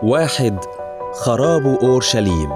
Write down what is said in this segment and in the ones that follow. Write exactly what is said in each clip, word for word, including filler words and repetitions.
واحد. خراب أورشليم.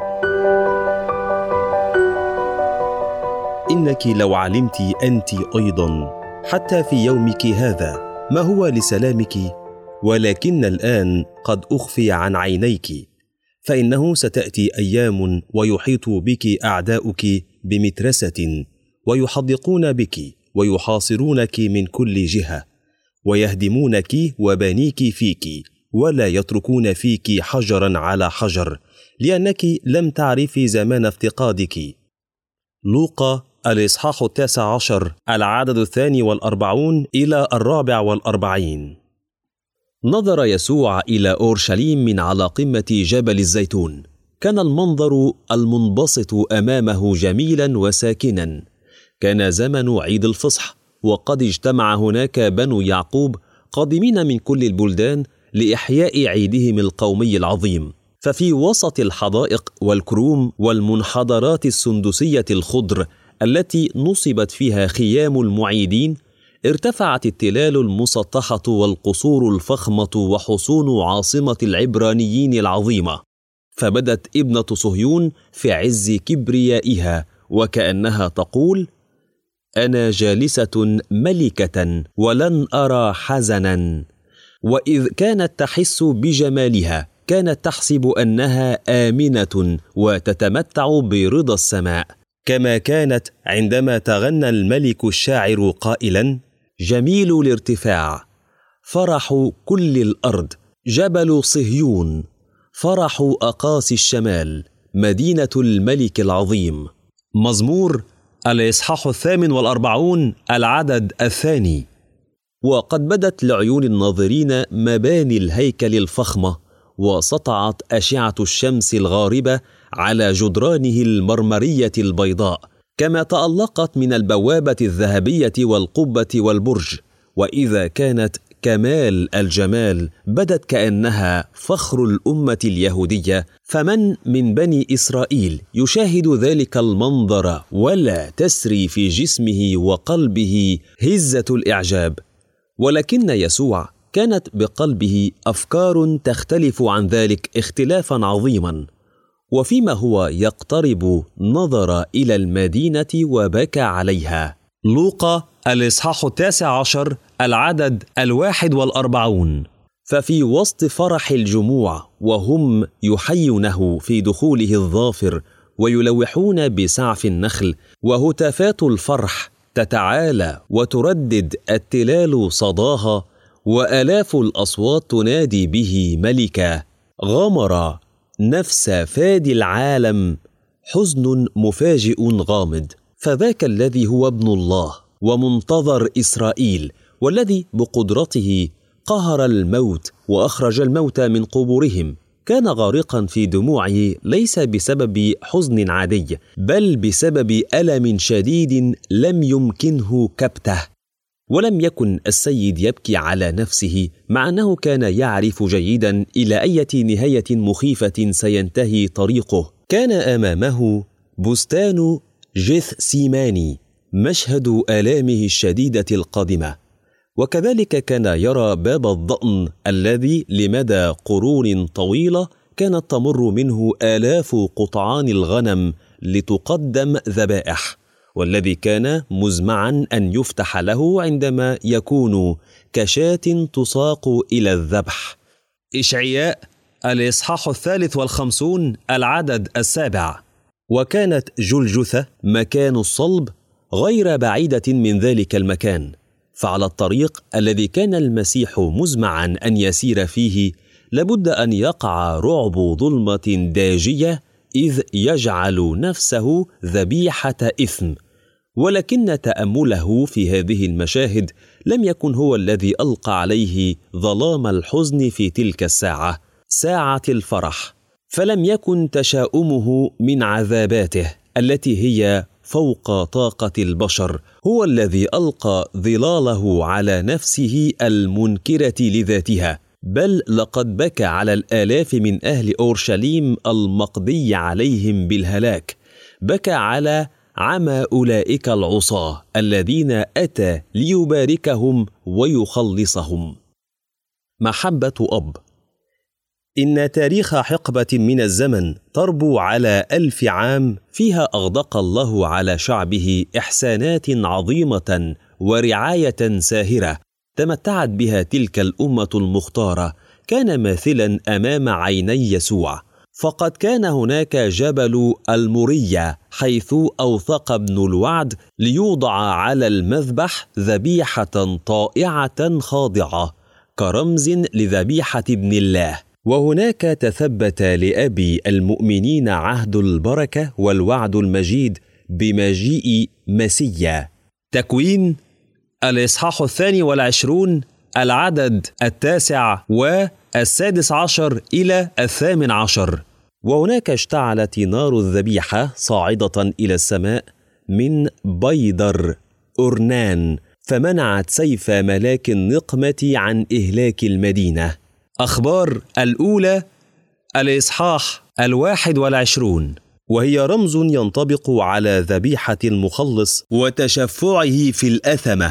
إنك لو علمت أنت أيضا حتى في يومك هذا ما هو لسلامك، ولكن الآن قد أخفي عن عينيك، فإنه ستأتي أيام ويحيط بك أعداؤك بمترسة، ويحدقون بك ويحاصرونك من كل جهة، ويهدمونك وبنيك فيك، ولا يتركون فيك حجرا على حجر، لأنك لم تعرفي زمان افتقادك. لوقا الإصحاح التاسع عشر العدد الثاني والأربعون إلى الرابع والأربعين. نظر يسوع إلى أورشليم من على قمة جبل الزيتون. كان المنظر المنبسط أمامه جميلا وساكنا. كان زمن عيد الفصح، وقد اجتمع هناك بنو يعقوب قادمين من كل البلدان لإحياء عيدهم القومي العظيم. ففي وسط الحدائق والكروم والمنحدرات السندسية الخضر التي نصبت فيها خيام المعيدين، ارتفعت التلال المسطحة والقصور الفخمة وحصون عاصمة العبرانيين العظيمة، فبدت ابنة صهيون في عز كبريائها، وكأنها تقول: أنا جالسة ملكة ولن أرى حزنا. وإذ كانت تحس بجمالها كانت تحسب أنها آمنة وتتمتع برضا السماء، كما كانت عندما تغنى الملك الشاعر قائلا: جميل الارتفاع، فرح كل الأرض، جبل صهيون، فرح أقاصي الشمال، مدينة الملك العظيم. مزمور الإصحاح الثامن والأربعون العدد الثاني. وقد بدت لعيون الناظرين مباني الهيكل الفخمة، وسطعت أشعة الشمس الغاربة على جدرانه المرمرية البيضاء، كما تألقت من البوابة الذهبية والقبة والبرج. وإذا كانت كمال الجمال بدت كأنها فخر الأمة اليهودية، فمن من بني إسرائيل يشاهد ذلك المنظر ولا تسري في جسمه وقلبه هزة الإعجاب؟ ولكن يسوع كانت بقلبه أفكار تختلف عن ذلك اختلافا عظيما. وفيما هو يقترب نظر إلى المدينة وبكى عليها. لوقا الإصحاح التاسع عشر العدد الواحد والأربعون. ففي وسط فرح الجموع وهم يحيونه في دخوله الظافر ويلوحون بسعف النخل، وهتافات الفرح تتعالى وتردد التلال صداها، وآلاف الأصوات تنادي به ملكا، غمر نفس فادي العالم حزن مفاجئ غامض. فذاك الذي هو ابن الله ومنتظر إسرائيل، والذي بقدرته قهر الموت وأخرج الموتى من قبورهم، كان غارقا في دموعه، ليس بسبب حزن عادي، بل بسبب ألم شديد لم يمكنه كبته. ولم يكن السيد يبكي على نفسه، مع أنه كان يعرف جيدا إلى أي نهاية مخيفة سينتهي طريقه. كان أمامه بستان جثسيماني، مشهد آلامه الشديدة القادمة. وكذلك كان يرى باب الضأن الذي لمدى قرون طويلة كانت تمر منه آلاف قطعان الغنم لتقدم ذبائح، والذي كان مزمعا أن يفتح له عندما يكون كشاة تساق إلى الذبح. إشعياء الإصحاح الثالث والخمسون العدد السابع. وكانت جلجثة مكان الصلب غير بعيدة من ذلك المكان، فعلى الطريق الذي كان المسيح مزمعا أن يسير فيه لابد أن يقع رعب ظلمة داجية، إذ يجعل نفسه ذبيحة إثم. ولكن تأمله في هذه المشاهد لم يكن هو الذي ألقى عليه ظلام الحزن في تلك الساعة، ساعة الفرح. فلم يكن تشاؤمه من عذاباته التي هي فوق طاقة البشر هو الذي ألقى ظلاله على نفسه المنكرة لذاتها، بل لقد بكى على الآلاف من أهل أورشليم المقضي عليهم بالهلاك. بكى على عمى أولئك العصاة الذين أتى ليباركهم ويخلصهم. محبة أب. إن تاريخ حقبة من الزمن تربو على ألف عام فيها أغدق الله على شعبه إحسانات عظيمة ورعاية ساهرة تمتعت بها تلك الأمة المختارة، كان ماثلا أمام عيني يسوع. فقد كان هناك جبل المورية حيث أوثق ابن الوعد ليوضع على المذبح ذبيحة طائعة خاضعة كرمز لذبيحة ابن الله. وهناك تثبت لأبي المؤمنين عهد البركة والوعد المجيد بمجيء مسيا. تكوين الإصحاح الثاني والعشرون العدد التاسع والسادس عشر إلى الثامن عشر. وهناك اشتعلت نار الذبيحة صاعدة إلى السماء من بيدر أرنان، فمنعت سيف ملاك النقمة عن إهلاك المدينة. أخبار الأولى الإصحاح الواحد والعشرون، وهي رمز ينطبق على ذبيحة المخلص وتشفعه في الأثمة.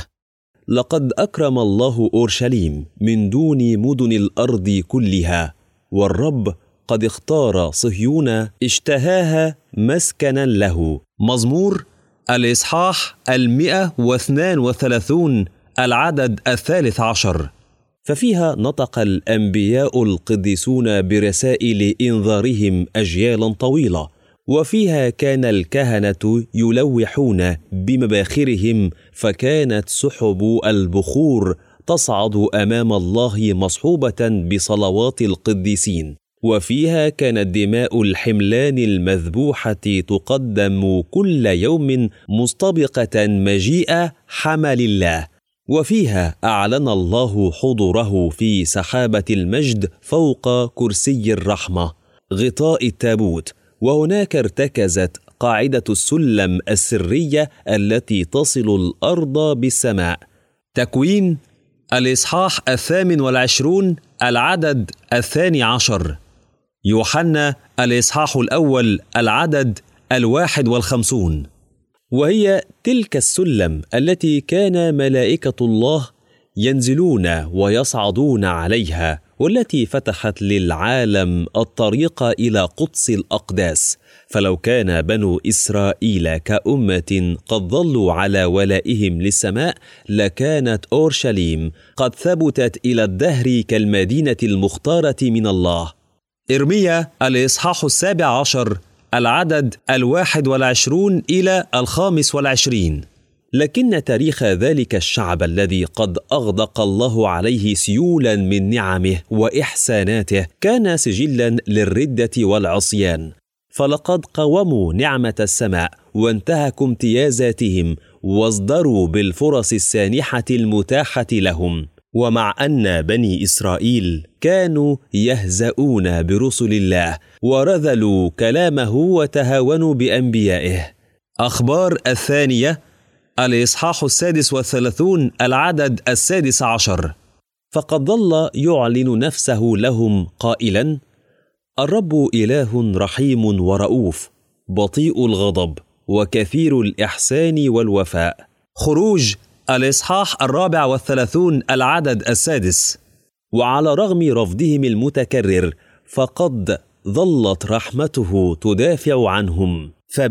لقد أكرم الله أورشليم من دون مدن الأرض كلها، والرب قد اختار صهيون اشتهاها مسكنا له. مزمور الإصحاح المئة واثنان وثلاثون العدد الثالث عشر، ففيها نطق الأنبياء القديسون برسائل إنذارهم أجيالا طويلة، وفيها كان الكهنة يلوحون بمباخرهم، فكانت سحب البخور تصعد أمام الله مصحوبة بصلوات القديسين، وفيها كانت دماء الحملان المذبوحة تقدم كل يوم مستبقة مجيء حمل الله، وفيها أعلن الله حضوره في سحابة المجد فوق كرسي الرحمة غطاء التابوت. وهناك ارتكزت قاعدة السلم السرية التي تصل الأرض بالسماء. تكوين الإصحاح الثامن والعشرون العدد الثاني عشر. يوحنا الإصحاح الأول العدد الواحد والخمسون، وهي تلك السلم التي كان ملائكة الله ينزلون ويصعدون عليها، والتي فتحت للعالم الطريق إلى قدس الأقداس. فلو كان بنو إسرائيل كأمة قد ظلوا على ولائهم للسماء، لكانت أورشليم قد ثبتت إلى الدهر كالمدينة المختارة من الله. إرميا الإصحاح السابع عشر العدد الواحد والعشرون إلى الخامس والعشرين. لكن تاريخ ذلك الشعب الذي قد أغدق الله عليه سيولا من نعمه وإحساناته كان سجلا للردة والعصيان، فلقد قاوموا نعمة السماء وانتهكوا امتيازاتهم وازدروا بالفرص السانحة المتاحة لهم. ومع أن بني إسرائيل كانوا يهزؤون برسل الله ورذلوا كلامه وتهاونوا بأنبيائه. أخبار الثانية الإصحاح السادس والثلاثون العدد السادس عشر. فقد ظل يعلن نفسه لهم قائلا: الرب إله رحيم ورؤوف، بطيء الغضب وكثير الإحسان والوفاء. خروج الإصحاح الرابع والثلاثون العدد السادس. وعلى رغم رفضهم المتكرر فقد ظلت رحمته تدافع عنهم،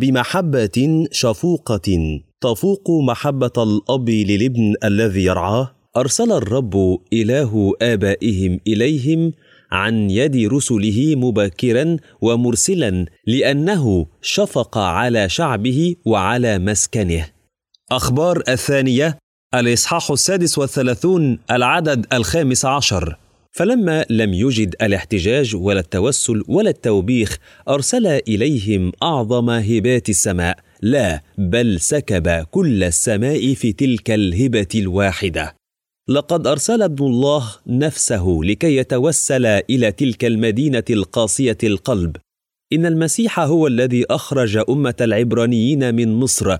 فبمحبة شفوقة تفوق محبة الأب للابن الذي يرعاه أرسل الرب إله آبائهم إليهم عن يد رسله مبكرا ومرسلا، لأنه شفق على شعبه وعلى مسكنه. أخبار الثانية الإصحاح السادس والثلاثون العدد الخامس عشر. فلما لم يجد الاحتجاج ولا التوسل ولا التوبيخ أرسل إليهم أعظم هبات السماء، لا بل سكب كل السماء في تلك الهبة الواحدة. لقد أرسل ابن الله نفسه لكي يتوسل إلى تلك المدينة القاسية القلب. إن المسيح هو الذي أخرج أمة العبرانيين من مصر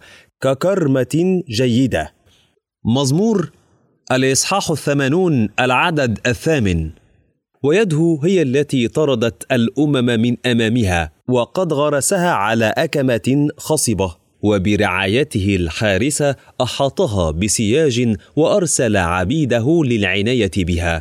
ككرمة جيدة. مزمور الإصحاح الثمانون العدد الثامن. ويده هي التي طردت الأمم من أمامها، وقد غرسها على أكمة خصبة، وبرعايته الحارسة أحاطها بسياج وأرسل عبيده للعناية بها.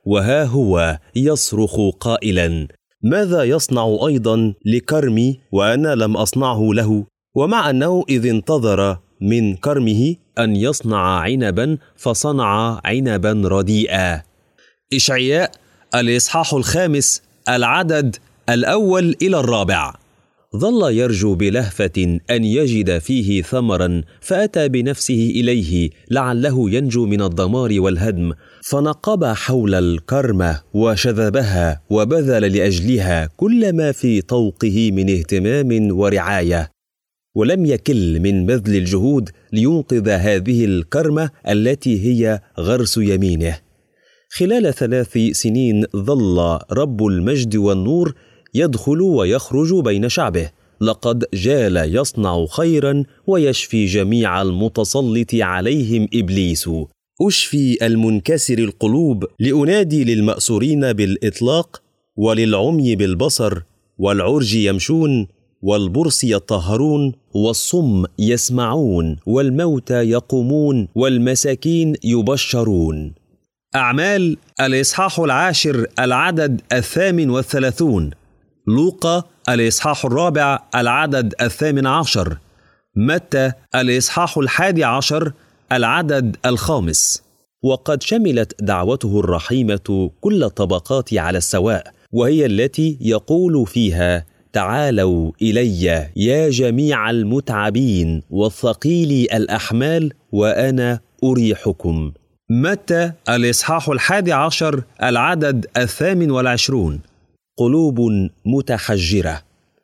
وها هو يصرخ قائلا: ماذا يصنع أيضا لكرمي وأنا لم أصنعه له؟ ومع أنه إذ انتظر من كرمه أن يصنع عنبا فصنع عنبا رديئا. إشعياء الإصحاح الخامس العدد الأول إلى الرابع. ظل يرجو بلهفة أن يجد فيه ثمرا، فأتى بنفسه إليه لعله ينجو من الدمار والهدم، فنقب حول الكرمة وشذبها وبذل لأجلها كل ما في طوقه من اهتمام ورعاية، ولم يكل من بذل الجهود لينقذ هذه الكرمة التي هي غرس يمينه. خلال ثلاث سنين ظل رب المجد والنور يدخل ويخرج بين شعبه، لقد جال يصنع خيرا ويشفي جميع المتسلط عليهم إبليس. أشفي المنكسر القلوب، لأنادي للمأسورين بالإطلاق، وللعمي بالبصر، والعرج يمشون، والبرص يطهرون، والصم يسمعون، والموتى يقومون، والمساكين يبشرون. أعمال الإصحاح العاشر العدد الثامن والثلاثون. لوقا الإصحاح الرابع العدد الثامن عشر. متى الإصحاح الحادي عشر العدد الخامس. وقد شملت دعوته الرحيمة كل الطبقات على السواء، وهي التي يقول فيها: تعالوا إلي يا جميع المتعبين والثقيلي الأحمال وأنا أريحكم. متى الإصحاح الحادي عشر العدد الثامن والعشرون. قلوب متحجرة.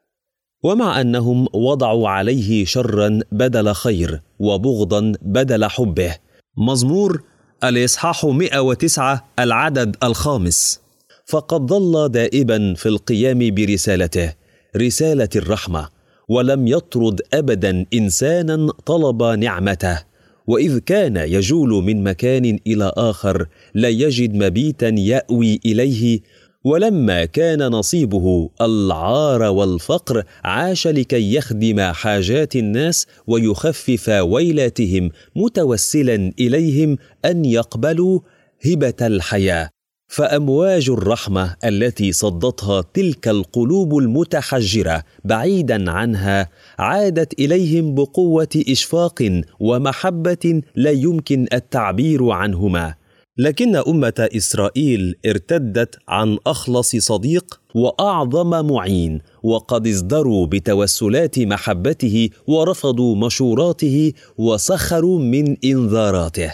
ومع أنهم وضعوا عليه شرا بدل خير وبغضا بدل حبه. مزمور الإصحاح مئة وتسعة العدد الخامس. فقد ظل دائبا في القيام برسالته، رسالة الرحمة، ولم يطرد أبدا إنسانا طلب نعمته، وإذ كان يجول من مكان إلى آخر لا يجد مبيتا يأوي إليه، ولما كان نصيبه العار والفقر عاش لكي يخدم حاجات الناس ويخفف ويلاتهم، متوسلا إليهم أن يقبلوا هبة الحياة. فأمواج الرحمة التي صدتها تلك القلوب المتحجرة بعيدا عنها عادت إليهم بقوة إشفاق ومحبة لا يمكن التعبير عنهما. لكن أمة إسرائيل ارتدت عن أخلص صديق وأعظم معين، وقد ازدروا بتوسلات محبته ورفضوا مشوراته وسخروا من إنذاراته.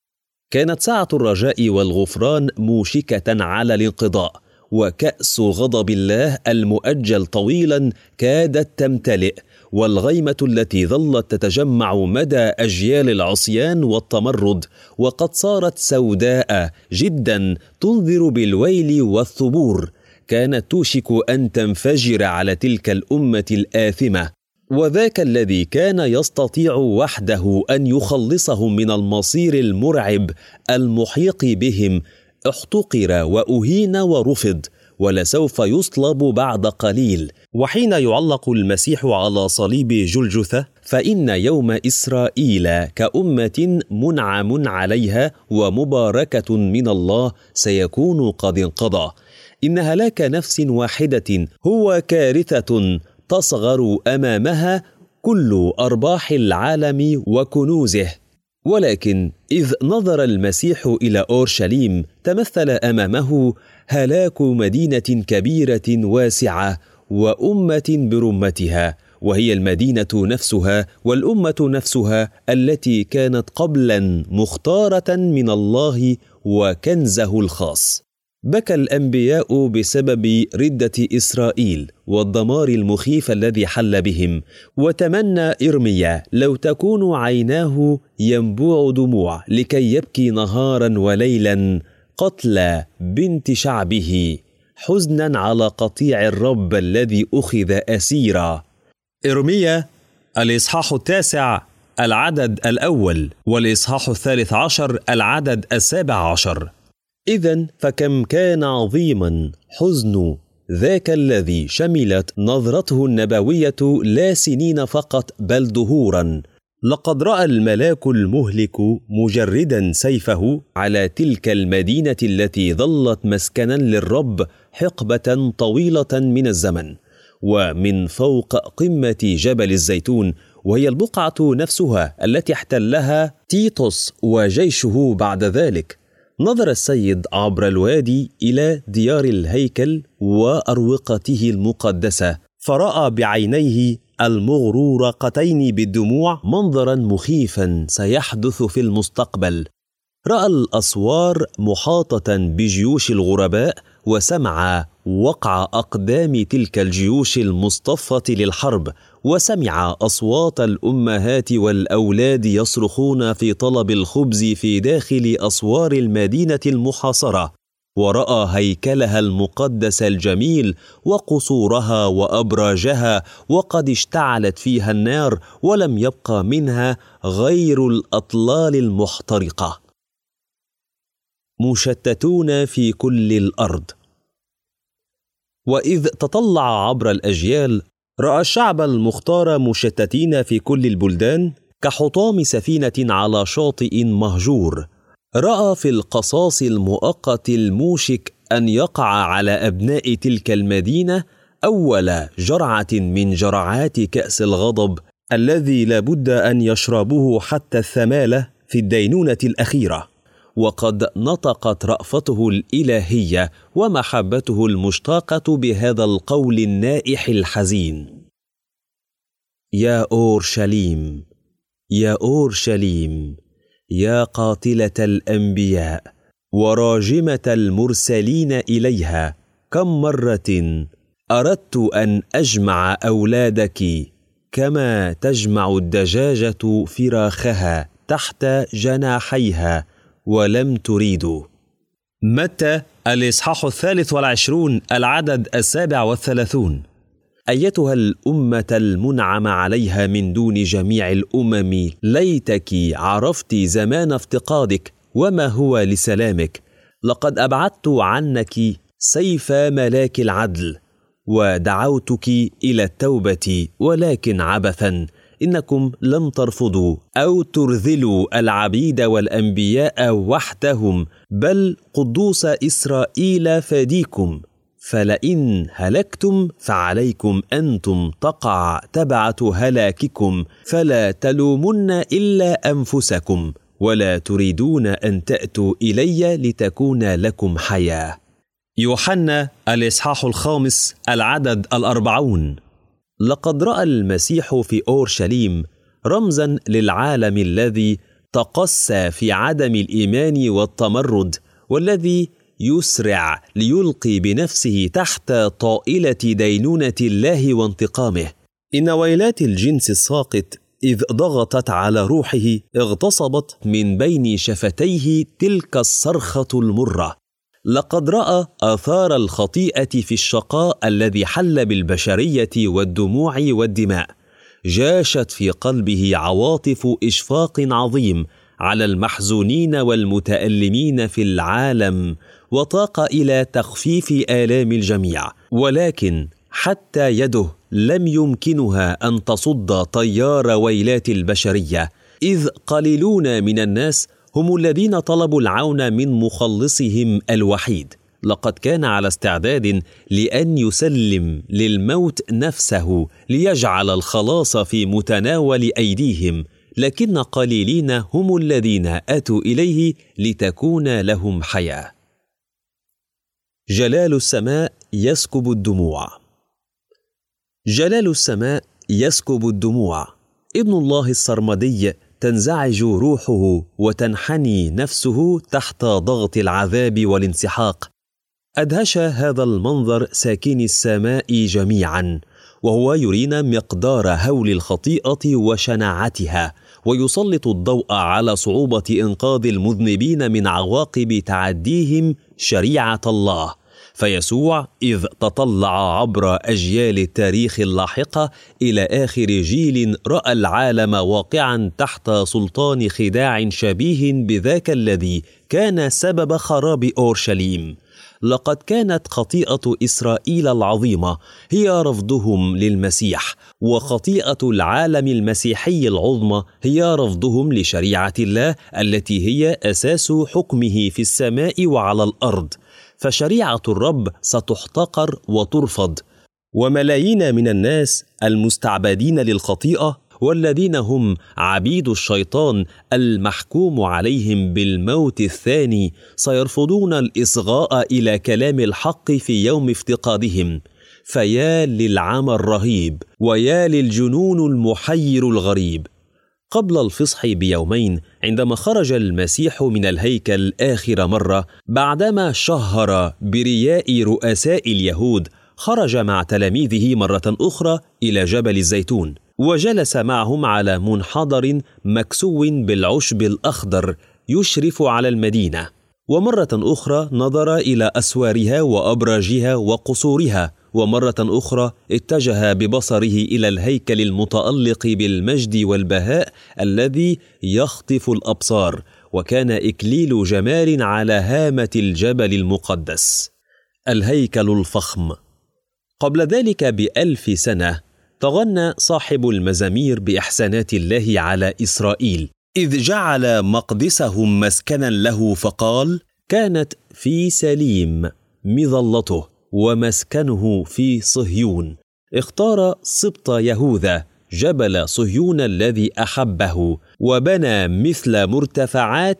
كانت ساعة الرجاء والغفران موشكة على الانقضاء، وكأس غضب الله المؤجل طويلا كادت تمتلئ، والغيمة التي ظلت تتجمع مدى أجيال العصيان والتمرد وقد صارت سوداء جدا تنذر بالويل والثبور، كانت توشك أن تنفجر على تلك الأمة الآثمة. وذاك الذي كان يستطيع وحده أن يخلصهم من المصير المرعب المحيق بهم احتقر وأهين ورفض، ولسوف يصلب بعد قليل. وحين يعلق المسيح على صليب جلجثة فإن يوم إسرائيل كأمة منعم عليها ومباركة من الله سيكون قد انقضى. إن هلاك نفس واحدة هو كارثة تصغر أمامها كل أرباح العالم وكنوزه. ولكن إذ نظر المسيح إلى أورشليم تمثل أمامه هلاك مدينة كبيرة واسعة وأمة برمتها، وهي المدينة نفسها والأمة نفسها التي كانت قبلا مختارة من الله وكنزه الخاص. بكى الأنبياء بسبب ردة إسرائيل والدمار المخيف الذي حل بهم، وتمنى إرميا لو تكون عيناه ينبوع دموع لكي يبكي نهارا وليلا قتل بنت شعبه حزنا على قطيع الرب الذي أخذ أسيرا. إرميا الإصحاح التاسع العدد الأول والإصحاح الثالث عشر العدد السابع عشر. إذن فكم كان عظيما حزن ذاك الذي شملت نظرته النبوية لا سنين فقط بل دهورا، لقد رأى الملاك المهلك مجردا سيفه على تلك المدينة التي ظلت مسكنا للرب حقبة طويلة من الزمن، ومن فوق قمة جبل الزيتون، وهي البقعة نفسها التي احتلها تيتوس وجيشه بعد ذلك. نظر السيد عبر الوادي إلى ديار الهيكل وأروقته المقدسة، فرأى بعينيه المغرورقتين بالدموع منظرا مخيفا سيحدث في المستقبل. رأى الأسوار محاطة بجيوش الغرباء، وسمع وقع أقدام تلك الجيوش المصطفة للحرب، وسمع أصوات الأمهات والأولاد يصرخون في طلب الخبز في داخل أسوار المدينة المحاصرة، ورأى هيكلها المقدس الجميل وقصورها وأبراجها، وقد اشتعلت فيها النار، ولم يبقى منها غير الأطلال المحترقة. مشتتون في كل الأرض. وإذ تطلع عبر الأجيال، رأى الشعب المختار مشتتين في كل البلدان كحطام سفينة على شاطئ مهجور. رأى في القصاص المؤقت الموشك أن يقع على أبناء تلك المدينة أول جرعة من جرعات كأس الغضب الذي لابد أن يشربوه حتى الثمالة في الدينونة الأخيرة. وقد نطقت رأفته الإلهية ومحبته المشتاقة بهذا القول النائح الحزين: يا أورشليم، يا أورشليم، يا قاتلة الأنبياء وراجمة المرسلين إليها، كم مرة أردت أن أجمع أولادك كما تجمع الدجاجة فراخها تحت جناحيها، ولم تريدوا. متى الإصحاح الثالث والعشرون العدد السابع والثلاثون. أيتها الأمة المنعم عليها من دون جميع الأمم، ليتك عرفت زمان افتقادك وما هو لسلامك. لقد أبعدت عنك سيف ملاك العدل، ودعوتك إلى التوبة ولكن عبثا. إنكم لم ترفضوا أو ترذلوا العبيد والأنبياء وحدهم، بل قدوس إسرائيل فديكم. فلئن هلكتم فعليكم أنتم تقع تبعة هلاككم، فلا تلومن إلا أنفسكم، ولا تريدون أن تأتوا إلي لتكون لكم حياة. يوحنا الإصحاح الخامس العدد الأربعون. لقد رأى المسيح في أورشليم رمزا للعالم الذي تقسى في عدم الإيمان والتمرد، والذي يسرع ليلقي بنفسه تحت طائلة دينونة الله وانتقامه. إن ويلات الجنس الساقط إذ ضغطت على روحه اغتصبت من بين شفتيه تلك الصرخة المرة. لقد رأى آثار الخطيئة في الشقاء الذي حل بالبشرية والدموع والدماء. جاشت في قلبه عواطف إشفاق عظيم على المحزونين والمتألمين في العالم، وطاق إلى تخفيف آلام الجميع، ولكن حتى يده لم يمكنها أن تصد طيار ويلات البشرية، إذ قليلون من الناس هم الذين طلبوا العون من مخلصهم الوحيد. لقد كان على استعداد لأن يسلم للموت نفسه ليجعل الخلاص في متناول أيديهم، لكن قليلين هم الذين أتوا إليه لتكون لهم حياة. جلال السماء يسكب الدموع. جلال السماء يسكب الدموع. ابن الله السرمدي تنزعج روحه وتنحني نفسه تحت ضغط العذاب والانسحاق. أدهش هذا المنظر ساكني السماء جميعا، وهو يرينا مقدار هول الخطيئة وشناعتها، ويسلط الضوء على صعوبة إنقاذ المذنبين من عواقب تعديهم شريعة الله. فيسوع إذ تطلع عبر أجيال التاريخ اللاحقة إلى آخر جيل رأى العالم واقعا تحت سلطان خداع شبيه بذاك الذي كان سبب خراب أورشليم. لقد كانت خطيئة إسرائيل العظيمة هي رفضهم للمسيح، وخطيئة العالم المسيحي العظمى هي رفضهم لشريعة الله التي هي أساس حكمه في السماء وعلى الأرض. فشريعة الرب ستحتقر وترفض، وملايين من الناس المستعبدين للخطيئة والذين هم عبيد الشيطان المحكوم عليهم بالموت الثاني سيرفضون الإصغاء إلى كلام الحق في يوم افتقادهم. فيا للعمى الرهيب، ويا للجنون المحير الغريب. قبل الفصح بيومين عندما خرج المسيح من الهيكل آخر مرة بعدما شهر برياء رؤساء اليهود، خرج مع تلاميذه مرة أخرى إلى جبل الزيتون، وجلس معهم على منحدر مكسو بالعشب الأخضر يشرف على المدينة. ومرة أخرى نظر إلى أسوارها وأبراجها وقصورها، ومرة أخرى اتجه ببصره إلى الهيكل المتألق بالمجد والبهاء الذي يخطف الأبصار، وكان إكليل جمال على هامة الجبل المقدس، الهيكل الفخم. قبل ذلك بألف سنة تغنى صاحب المزامير بإحسانات الله على إسرائيل، إذ جعل مقدسهم مسكنا له، فقال: كانت في سليم مظلته ومسكنه في صهيون. اختار سبط يهوذا جبل صهيون الذي أحبه، وبنى مثل مرتفعات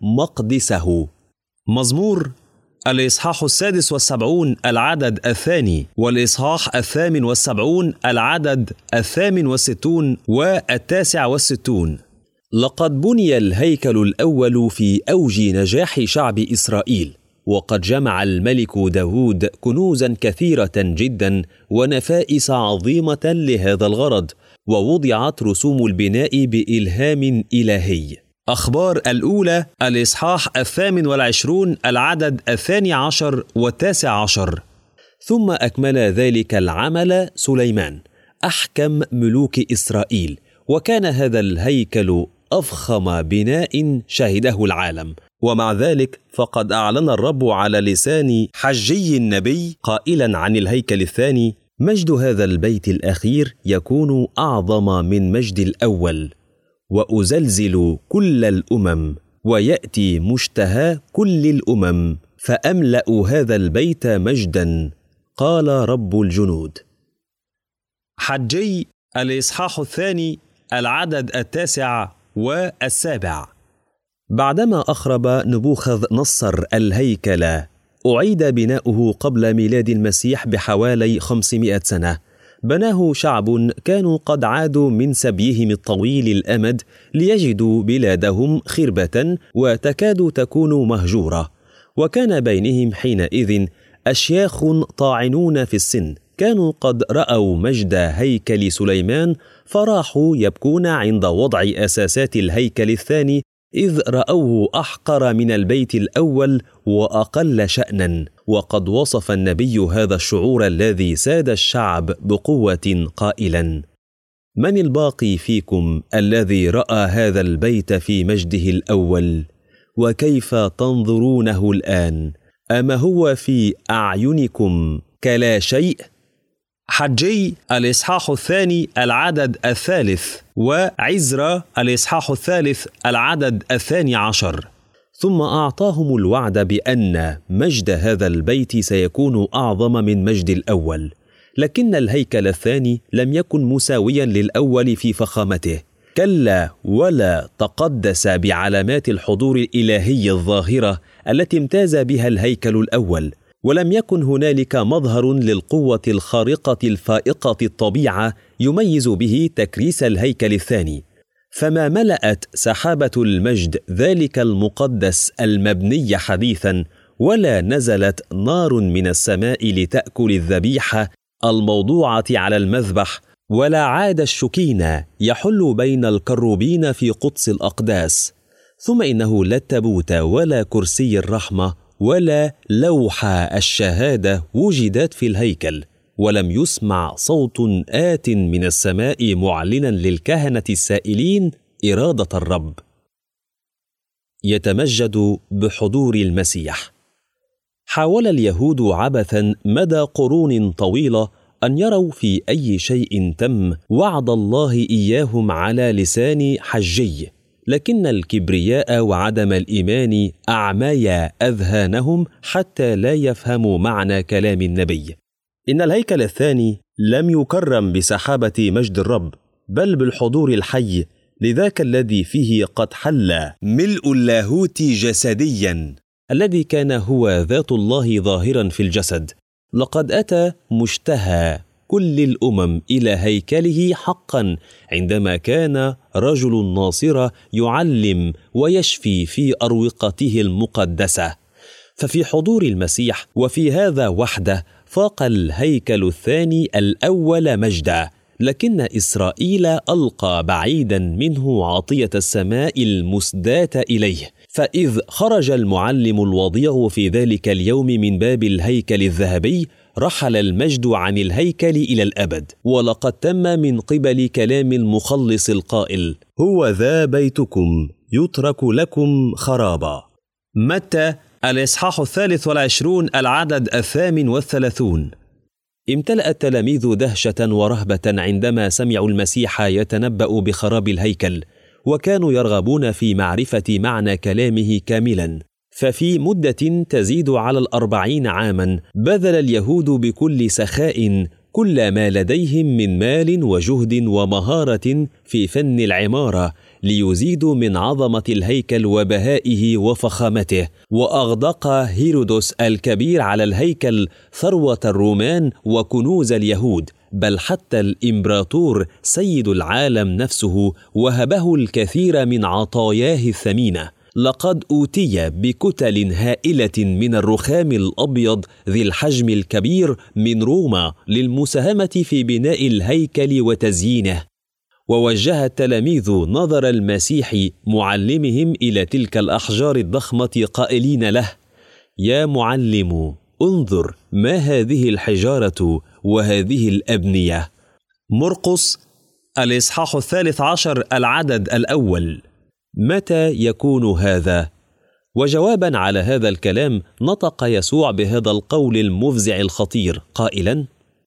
مقدسه. مزمور الإصحاح السادس والسبعون العدد الثاني، والإصحاح الثامن والسبعون العدد الثامن والستون والتاسع والستون. لقد بني الهيكل الأول في أوج نجاح شعب إسرائيل، وقد جمع الملك داود كنوزا كثيرة جدا ونفائس عظيمة لهذا الغرض، ووضعت رسوم البناء بإلهام إلهي. أخبار الأولى الإصحاح الثامن والعشرون العدد الثاني عشر والتاسع عشر. ثم أكمل ذلك العمل سليمان أحكم ملوك إسرائيل، وكان هذا الهيكل أفخم بناء شهده العالم. ومع ذلك فقد أعلن الرب على لسان حجي النبي قائلا عن الهيكل الثاني: مجد هذا البيت الأخير يكون أعظم من مجد الأول، وأزلزل كل الأمم، ويأتي مشتهى كل الأمم، فأملأ هذا البيت مجدا، قال رب الجنود. حجي الإصحاح الثاني العدد التاسع والسابع. بعدما أخرب نبوخذ نصر الهيكل أعيد بناؤه قبل ميلاد المسيح بحوالي خمسمائة سنة. بناه شعب كانوا قد عادوا من سبيهم الطويل الأمد ليجدوا بلادهم خربة وتكاد تكون مهجورة، وكان بينهم حينئذ أشياخ طاعنون في السن كانوا قد رأوا مجد هيكل سليمان، فراحوا يبكون عند وضع أساسات الهيكل الثاني، إذ رأوه أحقر من البيت الأول وأقل شأنا. وقد وصف النبي هذا الشعور الذي ساد الشعب بقوة قائلا: من الباقي فيكم الذي رأى هذا البيت في مجده الأول؟ وكيف تنظرونه الآن؟ أما هو في أعينكم كلا شيء؟ حجي الإصحاح الثاني العدد الثالث، وعزرا الإصحاح الثالث العدد الثاني عشر. ثم أعطاهم الوعد بأن مجد هذا البيت سيكون أعظم من مجد الأول، لكن الهيكل الثاني لم يكن مساويا للأول في فخامته، كلا ولا تقدس بعلامات الحضور الإلهي الظاهرة التي امتاز بها الهيكل الأول، ولم يكن هنالك مظهر للقوة الخارقة الفائقة الطبيعة يميز به تكريس الهيكل الثاني. فما ملأت سحابة المجد ذلك المقدس المبني حديثا، ولا نزلت نار من السماء لتأكل الذبيحة الموضوعة على المذبح، ولا عاد الشكينة يحل بين الكروبين في قدس الأقداس. ثم إنه لا التابوت ولا كرسي الرحمة ولا لوح الشهادة وجدت في الهيكل، ولم يسمع صوت آت من السماء معلنا للكهنة السائلين إرادة الرب. يتمجد بحضور المسيح. حاول اليهود عبثا مدى قرون طويلة أن يروا في أي شيء تم وعد الله إياهم على لسان حجي، لكن الكبرياء وعدم الإيمان أعميا أذهانهم حتى لا يفهموا معنى كلام النبي. إن الهيكل الثاني لم يكرم بسحابة مجد الرب، بل بالحضور الحي، لذاك الذي فيه قد حل ملء اللاهوت جسديا، الذي كان هو ذات الله ظاهرا في الجسد. لقد أتى مشتهى كل الأمم إلى هيكله حقا، عندما كان رجل ناصرة يعلم ويشفي في أروقته المقدسة. ففي حضور المسيح وفي هذا وحده فاق الهيكل الثاني الأول مجدا، لكن إسرائيل ألقى بعيدا منه عطية السماء المسداة إليه. فإذ خرج المعلم الوضيع في ذلك اليوم من باب الهيكل الذهبي، رحل المجد عن الهيكل إلى الأبد. ولقد تم من قبل كلام المخلص القائل: هو ذا بيتكم يترك لكم خرابا. متى الإصحاح الثالث والعشرون العدد الثامن والثلاثون. امتلأ التلاميذ دهشة ورهبة عندما سمعوا المسيح يتنبأ بخراب الهيكل، وكانوا يرغبون في معرفة معنى كلامه كاملا. ففي مدة تزيد على الأربعين عاما بذل اليهود بكل سخاء كل ما لديهم من مال وجهد ومهارة في فن العمارة ليزيدوا من عظمة الهيكل وبهائه وفخامته. وأغدق هيرودس الكبير على الهيكل ثروة الرومان وكنوز اليهود، بل حتى الإمبراطور سيد العالم نفسه وهبه الكثير من عطاياه الثمينة. لقد أوتي بكتل هائلة من الرخام الأبيض ذي الحجم الكبير من روما للمساهمة في بناء الهيكل وتزيينه. ووجه التلاميذ نظر المسيح معلمهم إلى تلك الأحجار الضخمة قائلين له: يا معلم، انظر ما هذه الحجارة وهذه الأبنية. مرقس الإصحاح الثالث عشر العدد الأول. متى يكون هذا؟ وجوابا على هذا الكلام نطق يسوع بهذا القول المفزع الخطير قائلا: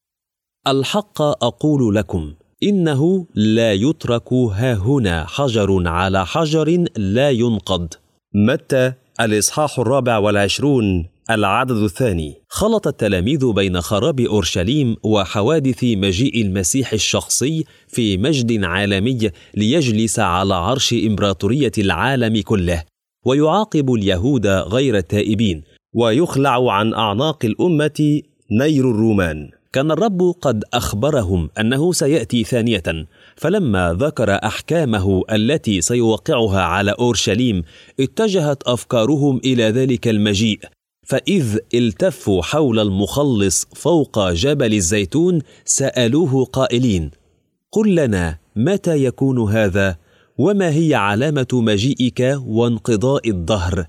الحق أقول لكم، إنه لا يترك هاهنا حجر على حجر لا ينقض. متى الإصحاح الرابع والعشرون العدد الثاني. خلط التلاميذ بين خراب أورشليم وحوادث مجيء المسيح الشخصي في مجد عالمي ليجلس على عرش إمبراطورية العالم كله، ويعاقب اليهود غير التائبين، ويخلع عن أعناق الأمة نير الرومان. كان الرب قد أخبرهم أنه سيأتي ثانية، فلما ذكر أحكامه التي سيوقعها على أورشليم اتجهت أفكارهم إلى ذلك المجيء. فإذ التفوا حول المخلص فوق جبل الزيتون سألوه قائلين: قل لنا متى يكون هذا؟ وما هي علامة مجيئك وانقضاء الدهر؟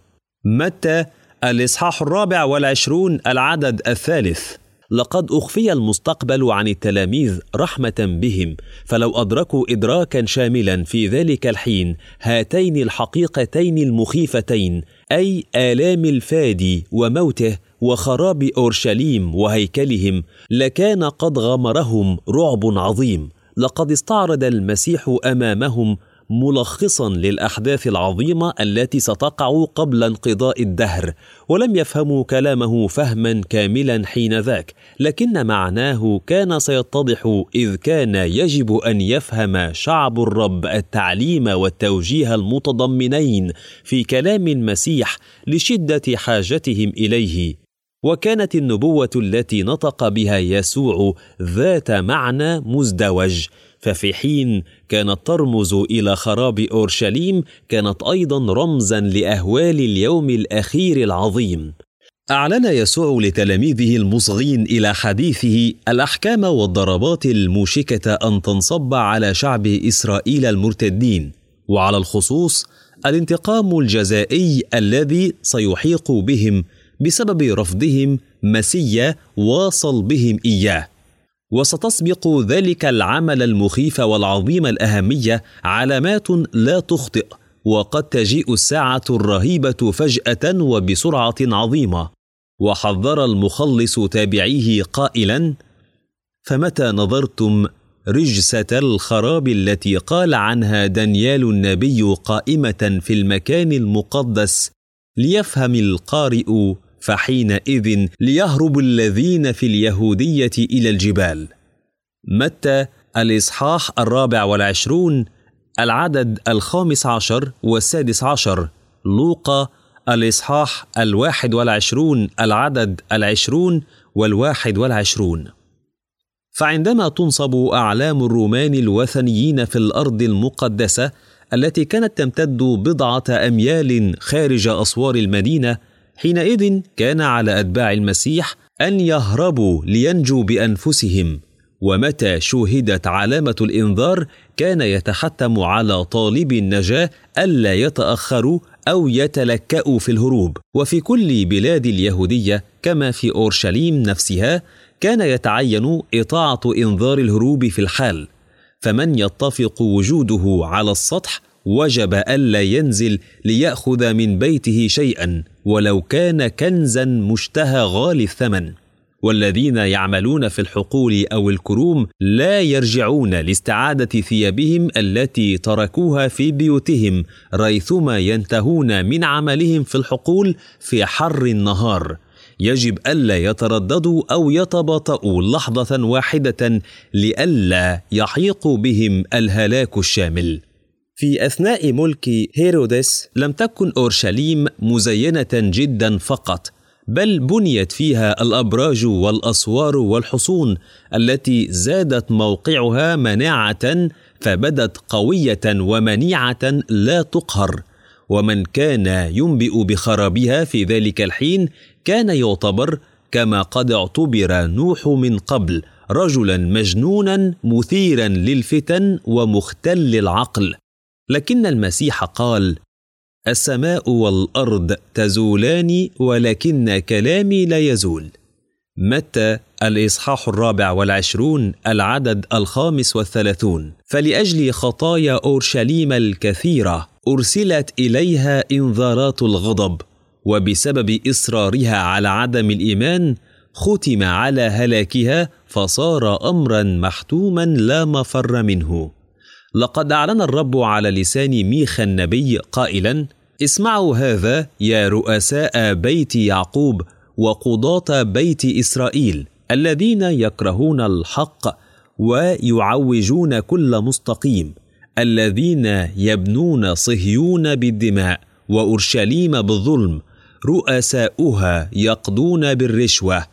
متى الإصحاح الرابع والعشرون العدد الثالث. لقد أخفي المستقبل عن التلاميذ رحمة بهم، فلو أدركوا إدراكا شاملا في ذلك الحين هاتين الحقيقتين المخيفتين، أي آلام الفادي وموته وخراب أورشليم وهيكلهم، لكان قد غمرهم رعب عظيم. لقد استعرض المسيح أمامهم ملخصا للأحداث العظيمة التي ستقع قبل انقضاء الدهر، ولم يفهموا كلامه فهما كاملا حينذاك، لكن معناه كان سيتضح إذ كان يجب أن يفهم شعب الرب التعليم والتوجيه المتضمنين في كلام المسيح لشدة حاجتهم إليه. وكانت النبوة التي نطق بها يسوع ذات معنى مزدوج، ففي حين كانت ترمز إلى خراب أورشليم، كانت أيضا رمزا لأهوال اليوم الأخير العظيم. أعلن يسوع لتلاميذه المصغين إلى حديثه الأحكام والضربات الموشكة أن تنصب على شعب إسرائيل المرتدين، وعلى الخصوص الانتقام الجزائي الذي سيحيق بهم بسبب رفضهم مسيا واصل بهم إياه. وستسبق ذلك العمل المخيف والعظيم الأهمية علامات لا تخطئ، وقد تجيء الساعة الرهيبة فجأة وبسرعة عظيمة. وحذر المخلص تابعيه قائلا: فمتى نظرتم رجسة الخراب التي قال عنها دانيال النبي قائمة في المكان المقدس، ليفهم القارئ، فحينئذ ليهرب الذين في اليهودية إلى الجبال. متى الإصحاح الرابع والعشرون العدد الخامس عشر والسادس عشر. لوقا الإصحاح الواحد والعشرون العدد العشرون والواحد والعشرون. فعندما تنصب أعلام الرومان الوثنيين في الأرض المقدسة التي كانت تمتد بضعة أميال خارج أسوار المدينة، حينئذ كان على أتباع المسيح أن يهربوا لينجوا بأنفسهم. ومتى شوهدت علامة الإنذار كان يتحتم على طالب النجاة ألا يتأخروا أو يتلكأوا في الهروب. وفي كل بلاد اليهودية كما في أورشليم نفسها كان يتعين إطاعة إنذار الهروب في الحال، فمن يتفق وجوده على السطح وجب ألا ينزل ليأخذ من بيته شيئا ولو كان كنزا مشتهى غالي الثمن. والذين يعملون في الحقول أو الكروم لا يرجعون لاستعادة ثيابهم التي تركوها في بيوتهم ريثما ينتهون من عملهم في الحقول في حر النهار. يجب ألا يترددوا أو يتباطؤوا لحظة واحدة لئلا يحيق بهم الهلاك الشامل. في أثناء ملك هيرودس لم تكن أورشليم مزينة جدا فقط، بل بنيت فيها الأبراج والأسوار والحصون التي زادت موقعها مناعة، فبدت قوية ومنيعة لا تقهر. ومن كان ينبئ بخرابها في ذلك الحين كان يعتبر، كما قد اعتبر نوح من قبل، رجلا مجنونا مثيرا للفتن ومختل العقل. لكن المسيح قال: السماء والأرض تزولان ولكن كلامي لا يزول. متى الإصحاح الرابع والعشرون العدد الخامس والثلاثون. فلأجل خطايا أورشليم الكثيرة أرسلت إليها إنذارات الغضب، وبسبب إصرارها على عدم الإيمان ختم على هلاكها، فصار أمرا محتوما لا مفر منه. لقد أعلن الرب على لسان ميخا النبي قائلا: اسمعوا هذا يا رؤساء بيت يعقوب وقضاة بيت إسرائيل الذين يكرهون الحق ويعوجون كل مستقيم، الذين يبنون صهيون بالدماء وأورشليم بالظلم، رؤساؤها يقضون بالرشوة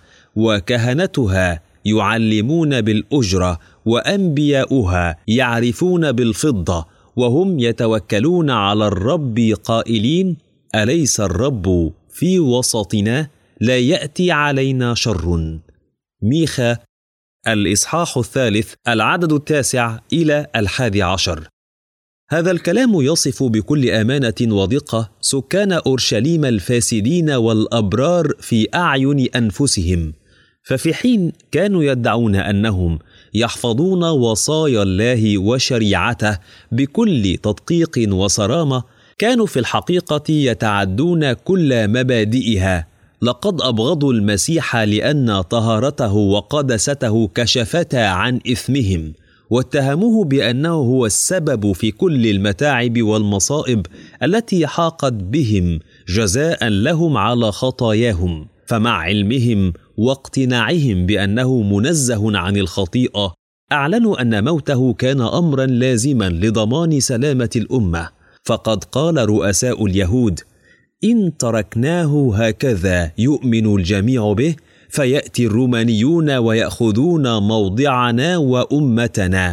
وكهنتها يعلمون بالأجرة وأنبياؤها يعرفون بالفضة، وهم يتوكلون على الرب قائلين: أليس الرب في وسطنا؟ لا يأتي علينا شر. ميخا الإصحاح الثالث العدد التاسع إلى الحادي عشر. هذا الكلام يصف بكل أمانة ودقة سكان أورشليم الفاسدين والأبرار في أعين أنفسهم. ففي حين كانوا يدعون أنهم يحفظون وصايا الله وشريعته بكل تدقيق وصرامة، كانوا في الحقيقة يتعدون كل مبادئها. لقد أبغضوا المسيح لأن طهارته وقدسته كشفتا عن إثمهم، واتهموه بأنه هو السبب في كل المتاعب والمصائب التي حاقت بهم جزاء لهم على خطاياهم. فمع علمهم واقتناعهم بأنه منزه عن الخطيئة، أعلنوا أن موته كان أمرا لازما لضمان سلامة الأمة. فقد قال رؤساء اليهود: إن تركناه هكذا يؤمن الجميع به، فيأتي الرومانيون ويأخذون موضعنا وأمتنا.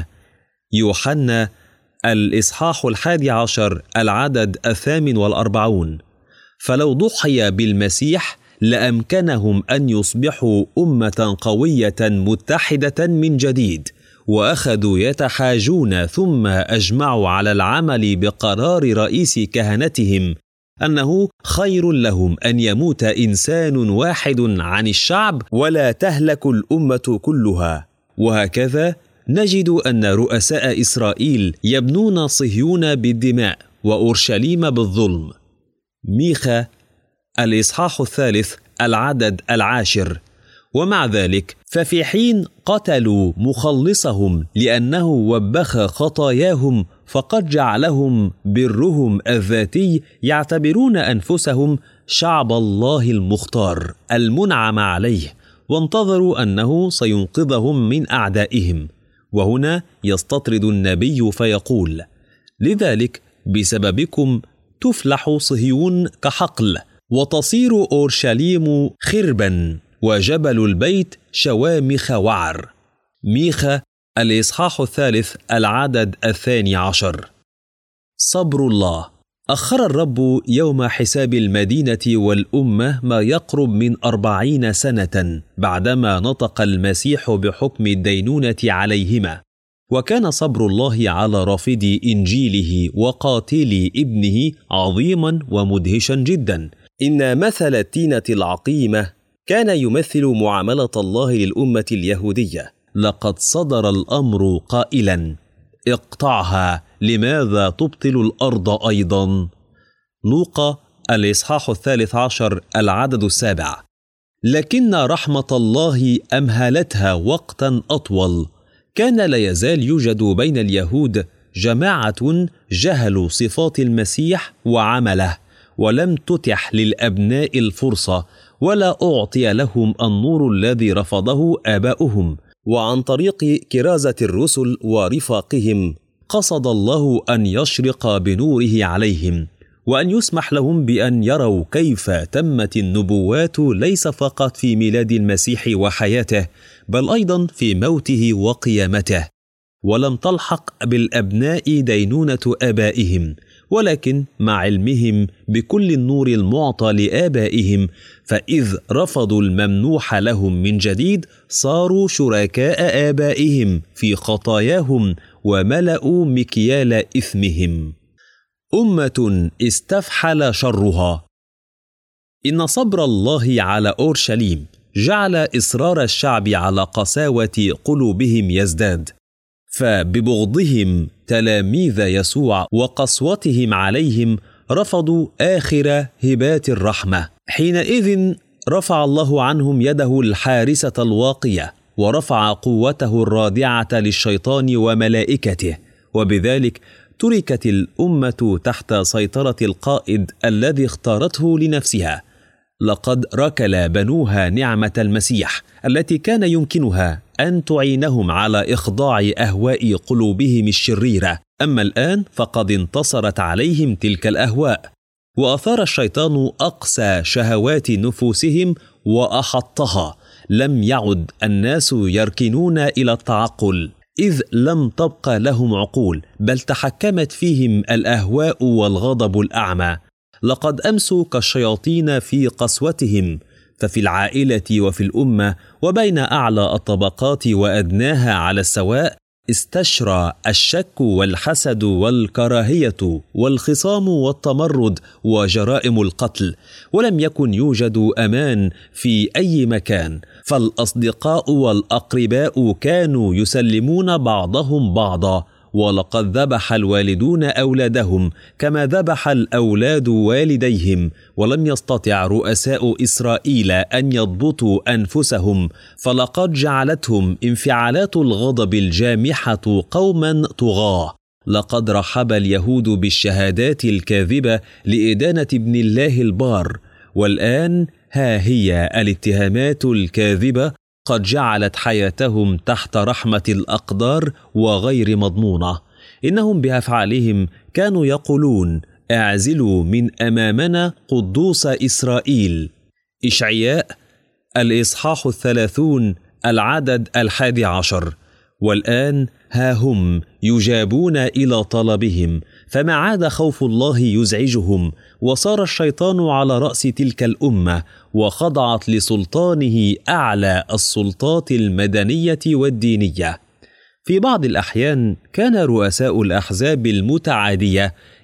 يوحنا الإصحاح الحادي عشر العدد الثامن والأربعون. فلو ضحي بالمسيح لأمكنهم أن يصبحوا أمة قوية متحدة من جديد، وأخذوا يتحاجون ثم أجمعوا على العمل بقرار رئيس كهنتهم أنه خير لهم أن يموت إنسان واحد عن الشعب ولا تهلك الأمة كلها. وهكذا نجد أن رؤساء إسرائيل يبنون صهيون بالدماء وأورشليم بالظلم. ميخا الإصحاح الثالث العدد العاشر. ومع ذلك ففي حين قتلوا مخلصهم لأنه وبخ خطاياهم فقد جعلهم برهم الذاتي يعتبرون أنفسهم شعب الله المختار المنعم عليه، وانتظروا أنه سينقذهم من أعدائهم. وهنا يستطرد النبي فيقول: لذلك بسببكم تفلح صهيون كحقل، وتصير أورشليم خربا، وجبل البيت شوامخ وعر. ميخا الإصحاح الثالث العدد الثاني عشر. صبر الله. أخر الرب يوم حساب المدينة والأمة ما يقرب من أربعين سنة بعدما نطق المسيح بحكم الدينونة عليهما. وكان صبر الله على رافض إنجيله وقاتل ابنه عظيما ومدهشا جدا. إن مثل التينة العقيمة كان يمثل معاملة الله للأمة اليهودية. لقد صدر الأمر قائلا: اقطعها، لماذا تبطل الأرض أيضا؟ لوقا الإصحاح الثالث عشر العدد السابع. لكن رحمة الله أمهلتها وقتا أطول. كان لا يزال يوجد بين اليهود جماعة جهلوا صفات المسيح وعمله، ولم تتح للأبناء الفرصة، ولا أعطي لهم النور الذي رفضه آباؤهم. وعن طريق كرازة الرسل ورفاقهم قصد الله أن يشرق بنوره عليهم، وأن يسمح لهم بأن يروا كيف تمت النبوات ليس فقط في ميلاد المسيح وحياته، بل أيضا في موته وقيامته. ولم تلحق بالأبناء دينونة آبائهم، ولكن مع علمهم بكل النور المعطى لآبائهم، فإذ رفضوا الممنوح لهم من جديد صاروا شركاء آبائهم في خطاياهم وملأوا مكيال إثمهم. أمة استفحل شرها. إن صبر الله على أورشليم جعل إصرار الشعب على قساوة قلوبهم يزداد، فببغضهم تلاميذ يسوع وقسوتهم عليهم رفضوا آخر هبات الرحمة. حينئذ رفع الله عنهم يده الحارسة الواقية، ورفع قوته الرادعة للشيطان وملائكته، وبذلك تركت الأمة تحت سيطرة القائد الذي اختارته لنفسها. لقد ركل بنوها نعمة المسيح التي كان يمكنها أن تعينهم على إخضاع أهواء قلوبهم الشريرة، أما الآن فقد انتصرت عليهم تلك الأهواء، وأثار الشيطان أقسى شهوات نفوسهم وأحطها. لم يعد الناس يركنون إلى التعقل، إذ لم تبقى لهم عقول، بل تحكمت فيهم الأهواء والغضب الأعمى. لقد أمسوا كالشياطين في قسوتهم، ففي العائلة وفي الأمة وبين أعلى الطبقات وأدناها على السواء استشرى الشك والحسد والكراهية والخصام والتمرد وجرائم القتل، ولم يكن يوجد أمان في أي مكان، فالأصدقاء والأقرباء كانوا يسلمون بعضهم بعضا. ولقد ذبح الوالدون أولادهم كما ذبح الأولاد والديهم، ولم يستطع رؤساء إسرائيل أن يضبطوا أنفسهم، فلقد جعلتهم انفعالات الغضب الجامحة قوما طغاة. لقد رحب اليهود بالشهادات الكاذبة لإدانة ابن الله البار، والآن ها هي الاتهامات الكاذبة قد جعلت حياتهم تحت رحمة الأقدار وغير مضمونة. إنهم بأفعالهم كانوا يقولون: اعزلوا من أمامنا قدوس إسرائيل. إشعياء الإصحاح الثلاثون العدد الحادي عشر. والآن ها هم يجابون إلى طلبهم، فما عاد خوف الله يزعجهم، وصار الشيطان على رأس تلك الأمة، وخضعت لسلطانه أعلى السلطات المدنية والدينية. في بعض الأحيان كان رؤساء الأحزاب المتعادية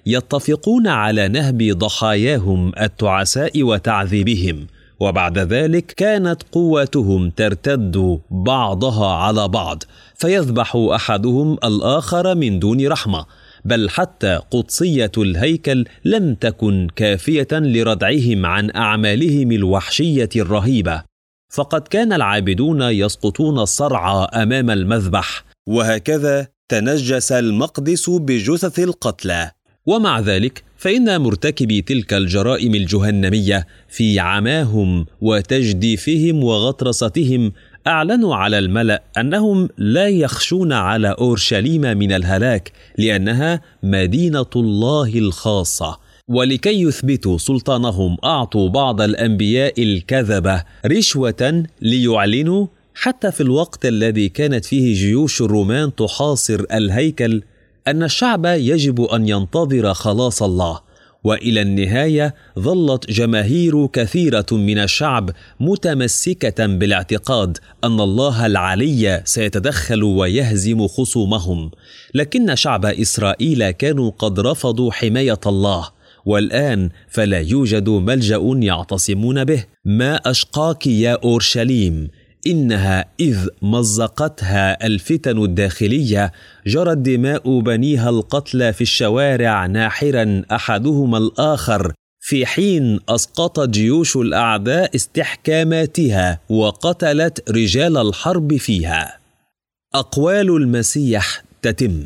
يتفقون على نهب ضحاياهم التعساء وتعذيبهم، وبعد ذلك كانت قواتهم ترتد بعضها على بعض، فيذبح أحدهم الآخر من دون رحمة، بل حتى قدسية الهيكل لم تكن كافية لردعهم عن أعمالهم الوحشية الرهيبة، فقد كان العابدون يسقطون الصرع أمام المذبح، وهكذا تنجس المقدس بجثث القتلى. ومع ذلك فإن مرتكبي تلك الجرائم الجهنمية في عماهم وتجديفهم وغطرستهم أعلنوا على الملأ أنهم لا يخشون على أورشليم من الهلاك، لأنها مدينة الله الخاصة. ولكي يثبتوا سلطانهم أعطوا بعض الأنبياء الكذبة رشوة ليعلنوا، حتى في الوقت الذي كانت فيه جيوش الرومان تحاصر الهيكل، أن الشعب يجب أن ينتظر خلاص الله. وإلى النهاية ظلت جماهير كثيرة من الشعب متمسكة بالاعتقاد أن الله العلي سيتدخل ويهزم خصومهم، لكن شعب إسرائيل كانوا قد رفضوا حماية الله، والآن فلا يوجد ملجأ يعتصمون به. ما أشقاك يا أورشليم، إنها إذ مزقتها الفتن الداخلية جرت دماء بنيها القتلى في الشوارع ناحرا أحدهما الآخر، في حين أسقطت جيوش الأعداء استحكاماتها وقتلت رجال الحرب فيها. أقوال المسيح تتم.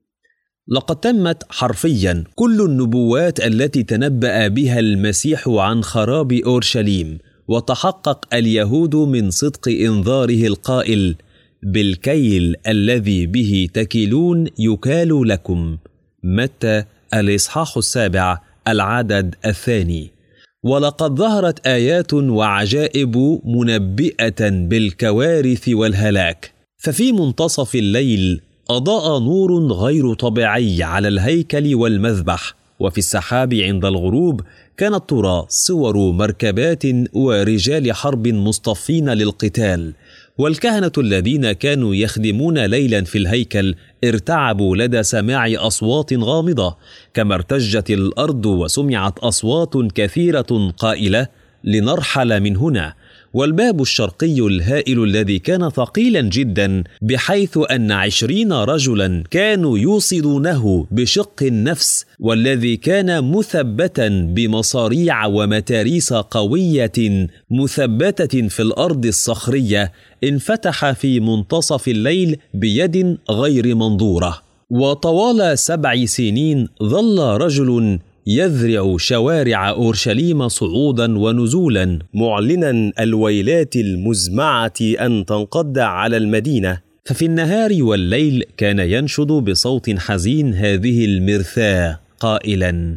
لقد تمت حرفيا كل النبوات التي تنبأ بها المسيح عن خراب أورشليم، وتحقق اليهود من صدق إنذاره القائل: بالكيل الذي به تكيلون يكال لكم. متى الإصحاح السابع العدد الثاني. ولقد ظهرت آيات وعجائب منبئة بالكوارث والهلاك، ففي منتصف الليل أضاء نور غير طبيعي على الهيكل والمذبح، وفي السحاب عند الغروب كانت ترى صور مركبات ورجال حرب مصطفين للقتال. والكهنة الذين كانوا يخدمون ليلا في الهيكل ارتعبوا لدى سماع أصوات غامضة، كما ارتجت الأرض وسمعت أصوات كثيرة قائلة: لنرحل من هنا. والباب الشرقي الهائل الذي كان ثقيلا جدا بحيث أن عشرين رجلا كانوا يوصدونه بشق النفس، والذي كان مثبتا بمصاريع ومتاريس قوية مثبتة في الأرض الصخرية، انفتح في منتصف الليل بيد غير منظورة. وطوال سبع سنين ظل رجل يذرع شوارع أورشليم صعودا ونزولا، معلنا الويلات المزمعة أن تنقض على المدينة. ففي النهار والليل كان ينشد بصوت حزين هذه المرثاة قائلا: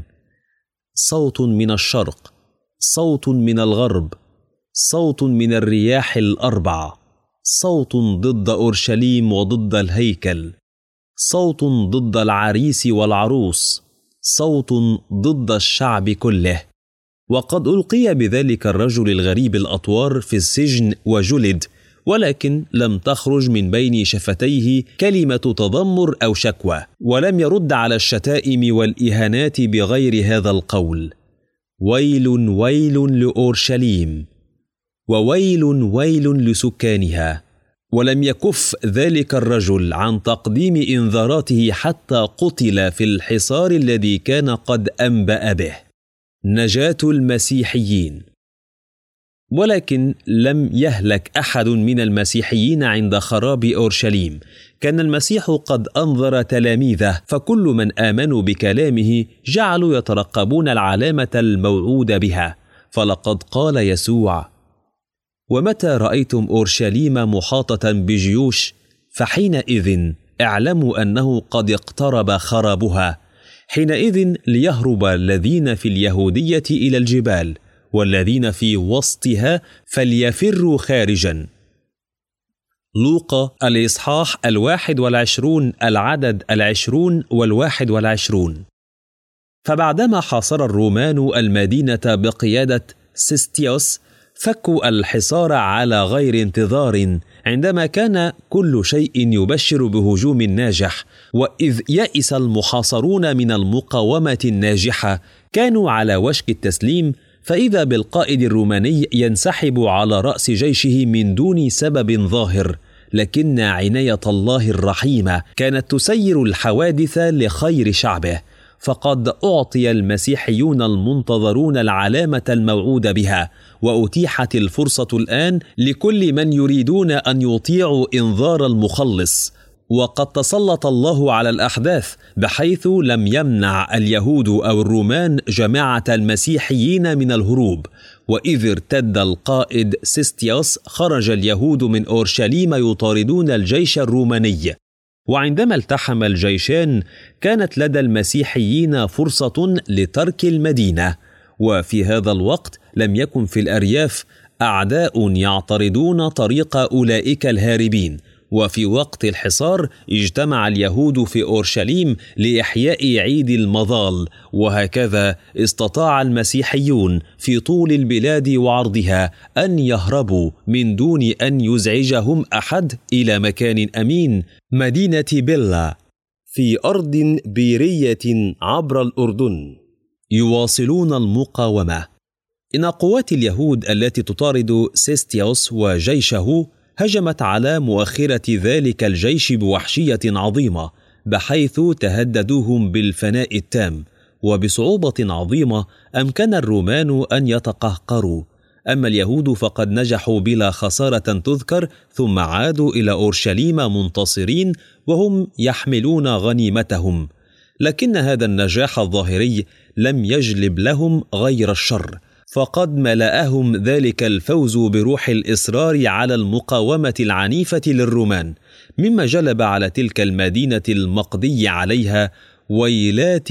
صوت من الشرق، صوت من الغرب، صوت من الرياح الأربع، صوت ضد أورشليم وضد الهيكل، صوت ضد العريس والعروس، صوت ضد الشعب كله. وقد ألقي بذلك الرجل الغريب الأطوار في السجن وجلد، ولكن لم تخرج من بين شفتيه كلمة تذمر أو شكوى، ولم يرد على الشتائم والإهانات بغير هذا القول: ويل ويل لأورشليم، وويل ويل لسكانها. ولم يكف ذلك الرجل عن تقديم إنذاراته حتى قتل في الحصار الذي كان قد أنبأ به. نجاة المسيحيين. ولكن لم يهلك أحد من المسيحيين عند خراب أورشليم. كان المسيح قد أنذر تلاميذه، فكل من آمنوا بكلامه جعلوا يترقبون العلامة الموعود بها. فلقد قال يسوع: ومتى رأيتم أورشليم محاطة بجيوش فحينئذ اعلموا أنه قد اقترب خرابها. حينئذ ليهرب الذين في اليهودية إلى الجبال، والذين في وسطها فليفروا خارجا. لوقا الإصحاح الواحد والعشرون العدد العشرون والواحد والعشرون. فبعدما حاصر الرومان المدينة بقيادة سيستيوس، فكوا الحصار على غير انتظار عندما كان كل شيء يبشر بهجوم ناجح، وإذ يئس المحاصرون من المقاومة الناجحة كانوا على وشك التسليم، فإذا بالقائد الروماني ينسحب على رأس جيشه من دون سبب ظاهر. لكن عناية الله الرحيمة كانت تسير الحوادث لخير شعبه، فقد أعطي المسيحيون المنتظرون العلامة الموعود بها، وأتيحت الفرصة الآن لكل من يريدون أن يطيعوا إنذار المخلص. وقد تسلط الله على الأحداث بحيث لم يمنع اليهود أو الرومان جماعة المسيحيين من الهروب، وإذ ارتد القائد سيستيوس خرج اليهود من أورشليم يطاردون الجيش الروماني. وعندما التحم الجيشان كانت لدى المسيحيين فرصة لترك المدينة، وفي هذا الوقت لم يكن في الأرياف أعداء يعترضون طريق أولئك الهاربين. وفي وقت الحصار اجتمع اليهود في أورشليم لإحياء عيد المظال، وهكذا استطاع المسيحيون في طول البلاد وعرضها أن يهربوا من دون أن يزعجهم أحد إلى مكان أمين، مدينة بيلا في أرض بيرية عبر الأردن، يواصلون المقاومة. إن قوات اليهود التي تطارد سيستيوس وجيشه هجمت على مؤخرة ذلك الجيش بوحشية عظيمة، بحيث تهددوهم بالفناء التام، وبصعوبة عظيمة أمكن الرومان أن يتقهقروا. أما اليهود فقد نجحوا بلا خسارة تذكر، ثم عادوا إلى أورشليم منتصرين وهم يحملون غنيمتهم. لكن هذا النجاح الظاهري لم يجلب لهم غير الشر، فقد ملأهم ذلك الفوز بروح الإصرار على المقاومة العنيفة للرومان، مما جلب على تلك المدينة المقضي عليها ويلات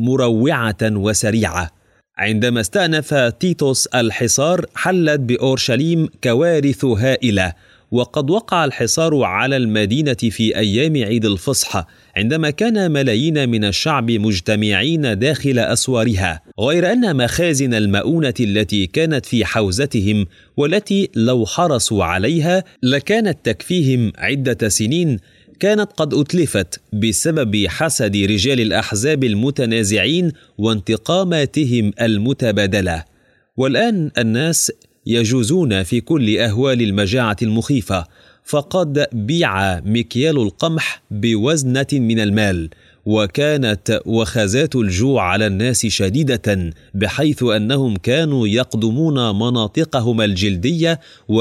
مروعة وسريعة. عندما استأنف تيتوس الحصار حلت بأورشليم كوارث هائلة، وقد وقع الحصار على المدينة في أيام عيد الفصح، عندما كان ملايين من الشعب مجتمعين داخل أسوارها، غير أن مخازن المؤونة التي كانت في حوزتهم والتي لو حرصوا عليها لكانت تكفيهم عدة سنين كانت قد أتلفت بسبب حسد رجال الأحزاب المتنازعين وانتقاماتهم المتبادلة. والآن الناس يجوزون في كل أهوال المجاعة المخيفة، فقد بيع مكيال القمح بوزنة من المال، وكانت وخزات الجوع على الناس شديدة، بحيث أنهم كانوا يقدمون مناطقهم الجلدية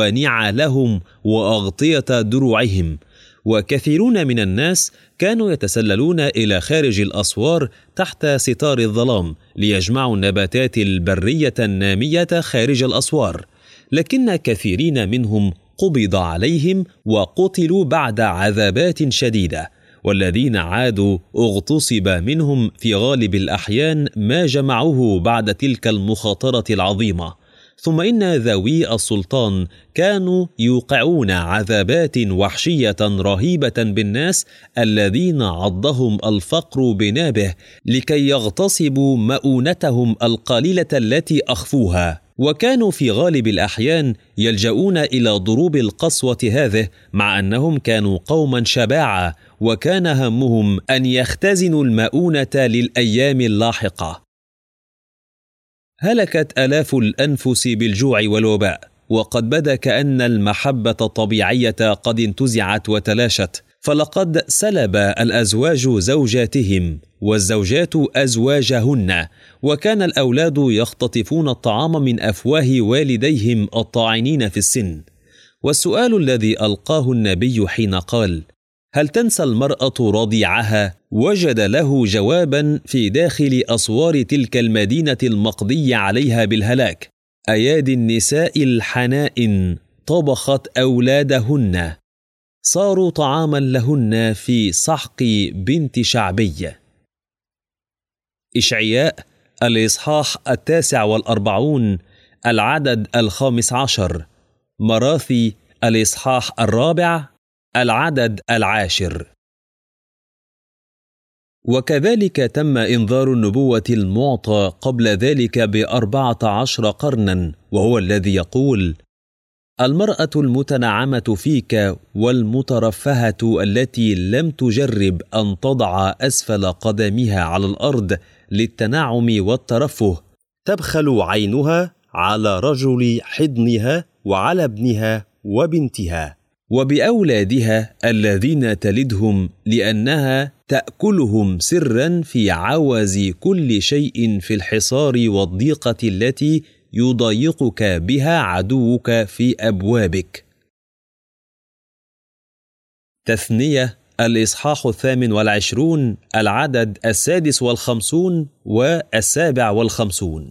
ونعالهم وأغطية دروعهم. وكثيرون من الناس كانوا يتسللون إلى خارج الأسوار تحت ستار الظلام ليجمعوا النباتات البرية النامية خارج الأسوار، لكن كثيرين منهم قبض عليهم وقتلوا بعد عذابات شديدة، والذين عادوا اغتصب منهم في غالب الأحيان ما جمعوه بعد تلك المخاطرة العظيمة. ثم إن ذوي السلطان كانوا يوقعون عذابات وحشية رهيبة بالناس الذين عضهم الفقر بنابه لكي يغتصبوا مؤونتهم القليلة التي أخفوها، وكانوا في غالب الأحيان يلجؤون إلى ضروب القسوة هذه، مع أنهم كانوا قوما شباعا وكان همهم أن يختزنوا المؤونة للأيام اللاحقة. هلكت آلاف الأنفس بالجوع والوباء، وقد بدا كأن المحبة الطبيعية قد انتزعت وتلاشت، فلقد سلب الأزواج زوجاتهم والزوجات أزواجهن، وكان الأولاد يختطفون الطعام من أفواه والديهم الطاعنين في السن. والسؤال الذي ألقاه النبي حين قال: هل تنسى المرأة رضيعها؟ وجد له جوابا في داخل أسوار تلك المدينة المقضي عليها بالهلاك: أيادي النساء الحنائن طبخت أولادهن، صاروا طعاما لهن في سحق بنت شعبي. إشعياء الإصحاح التاسع والأربعون العدد الخامس عشر، مراثي الإصحاح الرابع العدد العاشر. وكذلك تم إنذار النبوة المعطى قبل ذلك بأربعة عشر قرنا، وهو الذي يقول: المرأة المتنعمة فيك والمترفهة التي لم تجرب أن تضع أسفل قدمها على الأرض للتنعم والترفه تبخل عينها على رجل حضنها وعلى ابنها وبنتها وبأولادها الذين تلدهم، لأنها تأكلهم سرا في عوز كل شيء في الحصار والضيقة التي يضايقك بها عدوك في أبوابك. تثنية الإصحاح الثامن والعشرون العدد السادس والخمسون والسابع والخمسون.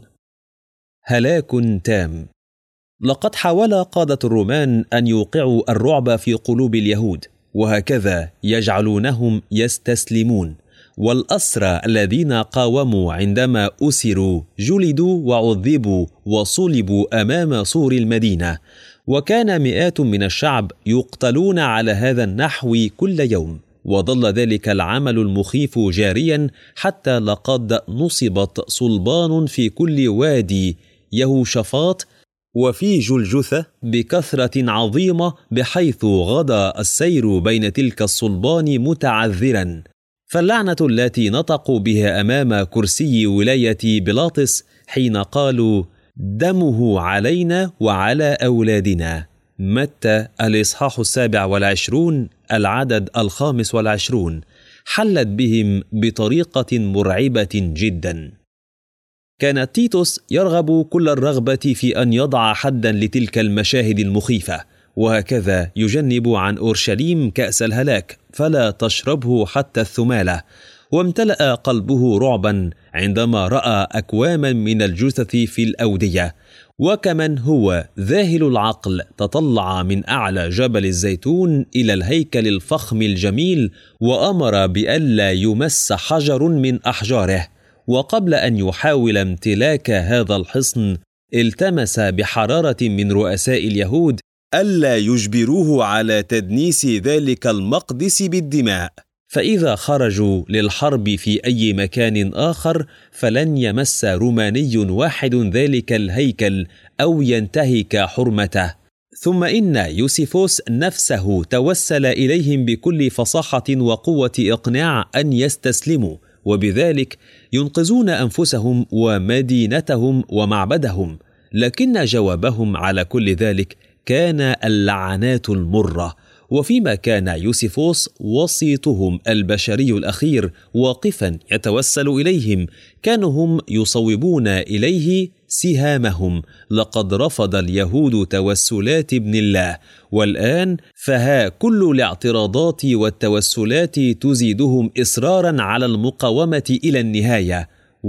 هلاك تام. لقد حاول قادة الرومان أن يوقعوا الرعب في قلوب اليهود، وهكذا يجعلونهم يستسلمون، والأسرى الذين قاوموا عندما أسروا جلدوا وعذبوا وصلبوا أمام سور المدينة، وكان مئات من الشعب يقتلون على هذا النحو كل يوم، وظل ذلك العمل المخيف جاريا حتى لقد نصبت صلبان في كل وادي يهوشافاط وفي جلجثة بكثرة عظيمة، بحيث غدا السير بين تلك الصلبان متعذرا. فاللعنة التي نطقوا بها أمام كرسي ولاية بيلاطس حين قالوا: دمه علينا وعلى أولادنا. متى الإصحاح السابع والعشرون العدد الخامس والعشرون، حلت بهم بطريقة مرعبة جدا. كان تيتوس يرغب كل الرغبة في أن يضع حدا لتلك المشاهد المخيفة، وهكذا يجنب عن أورشليم كأس الهلاك فلا تشربه حتى الثمالة. وامتلأ قلبه رعبا عندما رأى أكواما من الجثث في الأودية، وكمن هو ذاهل العقل تطلع من أعلى جبل الزيتون إلى الهيكل الفخم الجميل، وأمر بألا يمس حجر من أحجاره. وقبل أن يحاول امتلاك هذا الحصن التمس بحرارة من رؤساء اليهود ألا يجبروه على تدنيس ذلك المقدس بالدماء، فإذا خرجوا للحرب في أي مكان آخر فلن يمس روماني واحد ذلك الهيكل أو ينتهك حرمته. ثم إن يوسيفوس نفسه توسل إليهم بكل فصاحة وقوة إقناع أن يستسلموا، وبذلك ينقذون أنفسهم ومدينتهم ومعبدهم. لكن جوابهم على كل ذلك كان اللعنات المرة. وفيما كان يوسيفوس وسيطهم البشري الأخير واقفا يتوسل إليهم، كانوا هم يصوبون إليه سهامهم. لقد رفض اليهود توسلات ابن الله، والآن فها كل الاعتراضات والتوسلات تزيدهم إصرارا على المقاومة إلى النهاية.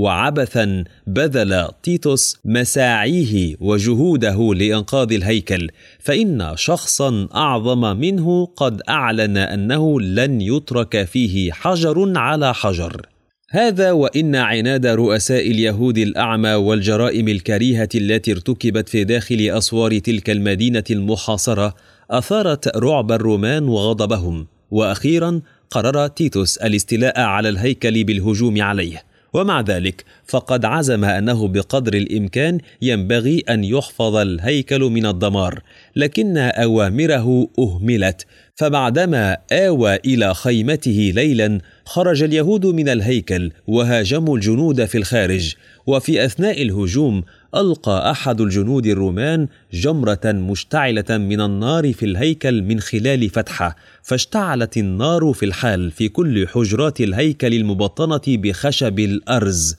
وعبثا بذل تيتوس مساعيه وجهوده لإنقاذ الهيكل، فإن شخصا أعظم منه قد أعلن أنه لن يترك فيه حجر على حجر. هذا وإن عناد رؤساء اليهود الأعمى والجرائم الكريهة التي ارتكبت في داخل أسوار تلك المدينة المحاصرة أثارت رعب الرومان وغضبهم، وأخيرا قرر تيتوس الاستيلاء على الهيكل بالهجوم عليه. ومع ذلك فقد عزم أنه بقدر الإمكان ينبغي أن يحفظ الهيكل من الدمار، لكن أوامره أهملت. فبعدما آوى إلى خيمته ليلا خرج اليهود من الهيكل وهاجموا الجنود في الخارج. وفي أثناء الهجوم ألقى أحد الجنود الرومان جمرة مشتعلة من النار في الهيكل من خلال فتحة، فاشتعلت النار في الحال في كل حجرات الهيكل المبطنة بخشب الأرز.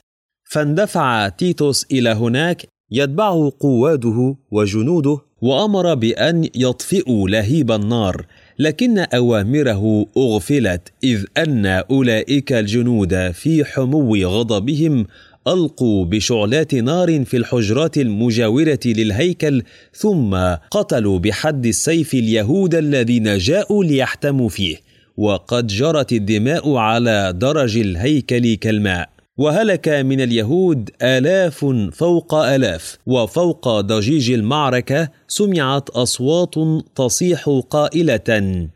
فاندفع تيتوس إلى هناك يتبعه قواده وجنوده، وأمر بأن يطفئوا لهيب النار، لكن أوامره أغفلت، إذ أن أولئك الجنود في حمو غضبهم ألقوا بشعلات نار في الحجرات المجاورة للهيكل، ثم قتلوا بحد السيف اليهود الذين جاءوا ليحتموا فيه، وقد جرت الدماء على درج الهيكل كالماء. وهلك من اليهود آلاف فوق آلاف، وفوق ضجيج المعركة سمعت أصوات تصيح قائلة: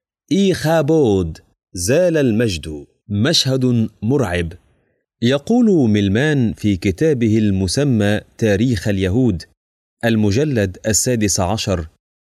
إيخابود، زال المجد. مشهد مرعب. يقول ميلمان في كتابه المسمى تاريخ اليهود: المجلد السادس عشر.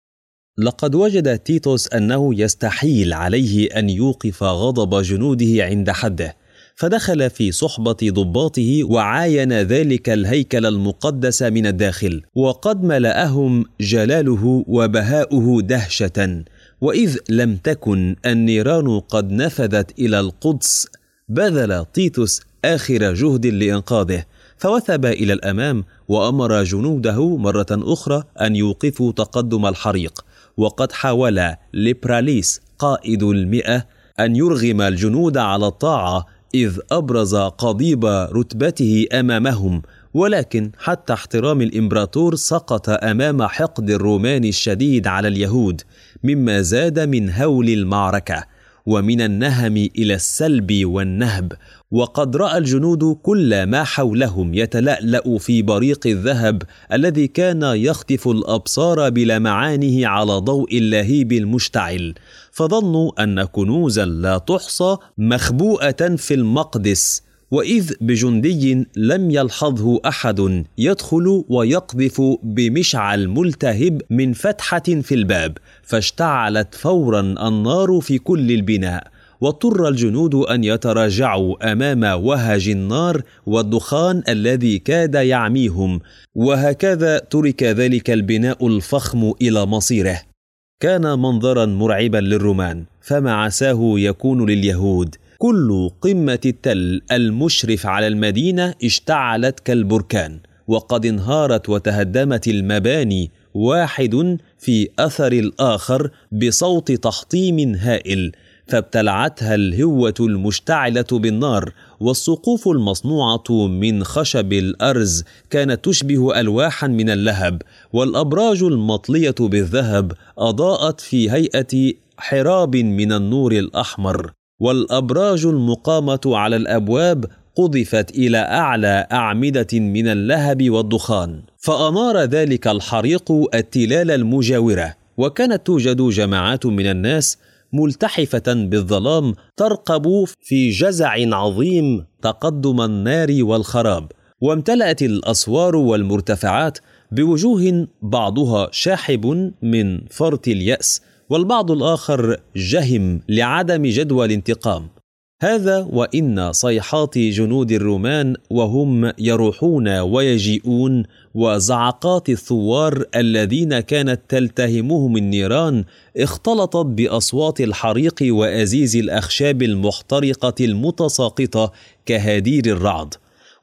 لقد وجد تيتوس أنه يستحيل عليه أن يوقف غضب جنوده عند حده، فدخل في صحبة ضباطه وعاين ذلك الهيكل المقدس من الداخل، وقد ملأهم جلاله وبهاؤه دهشة. وإذ لم تكن النيران قد نفذت إلى القدس، بذل تيتوس آخر جهد لإنقاذه، فوثب إلى الأمام وأمر جنوده مرة أخرى أن يوقفوا تقدم الحريق. وقد حاول ليبراليس قائد المئة أن يرغم الجنود على الطاعة، إذ أبرز قضيب رتبته أمامهم، ولكن حتى احترام الإمبراطور سقط أمام حقد الرومان الشديد على اليهود، مما زاد من هول المعركة ومن النهم إلى السلب والنهب. وقد رأى الجنود كل ما حولهم يتلألأ في بريق الذهب الذي كان يخطف الأبصار بلمعانه على ضوء اللهيب المشتعل، فظنوا أن كنوزا لا تحصى مخبوءة في المقدس. وإذ بجندي لم يلحظه أحد يدخل ويقذف بمشعل ملتهب من فتحة في الباب، فاشتعلت فورا النار في كل البناء، واضطر الجنود أن يتراجعوا أمام وهج النار والدخان الذي كاد يعميهم. وهكذا ترك ذلك البناء الفخم إلى مصيره. كان منظرا مرعبا للرومان، فما عساه يكون لليهود. كل قمة التل المشرف على المدينة اشتعلت كالبركان، وقد انهارت وتهدمت المباني واحد في أثر الآخر بصوت تحطيم هائل، فابتلعتها الهوة المشتعلة بالنار. والسقوف المصنوعة من خشب الأرز كانت تشبه ألواحا من اللهب، والأبراج المطلية بالذهب أضاءت في هيئة حراب من النور الأحمر، والأبراج المقامة على الأبواب قذفت إلى أعلى أعمدة من اللهب والدخان، فأنار ذلك الحريق التلال المجاورة. وكانت توجد جماعات من الناس ملتحفة بالظلام ترقب في جزع عظيم تقدم النار والخراب، وامتلأت الأسوار والمرتفعات بوجوه بعضها شاحب من فرط اليأس، والبعض الآخر جهم لعدم جدوى الانتقام. هذا وإن صيحات جنود الرومان وهم يروحون ويجيئون، وزعقات الثوار الذين كانت تلتهمهم النيران، اختلطت بأصوات الحريق وأزيز الأخشاب المحترقة المتساقطة كهدير الرعد.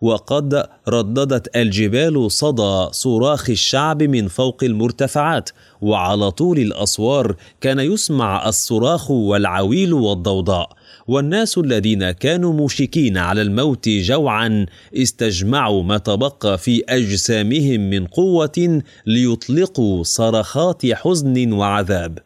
وقد رددت الجبال صدى صراخ الشعب من فوق المرتفعات، وعلى طول الأسوار كان يسمع الصراخ والعويل والضوضاء. والناس الذين كانوا موشكين على الموت جوعا استجمعوا ما تبقى في أجسامهم من قوة ليطلقوا صرخات حزن وعذاب.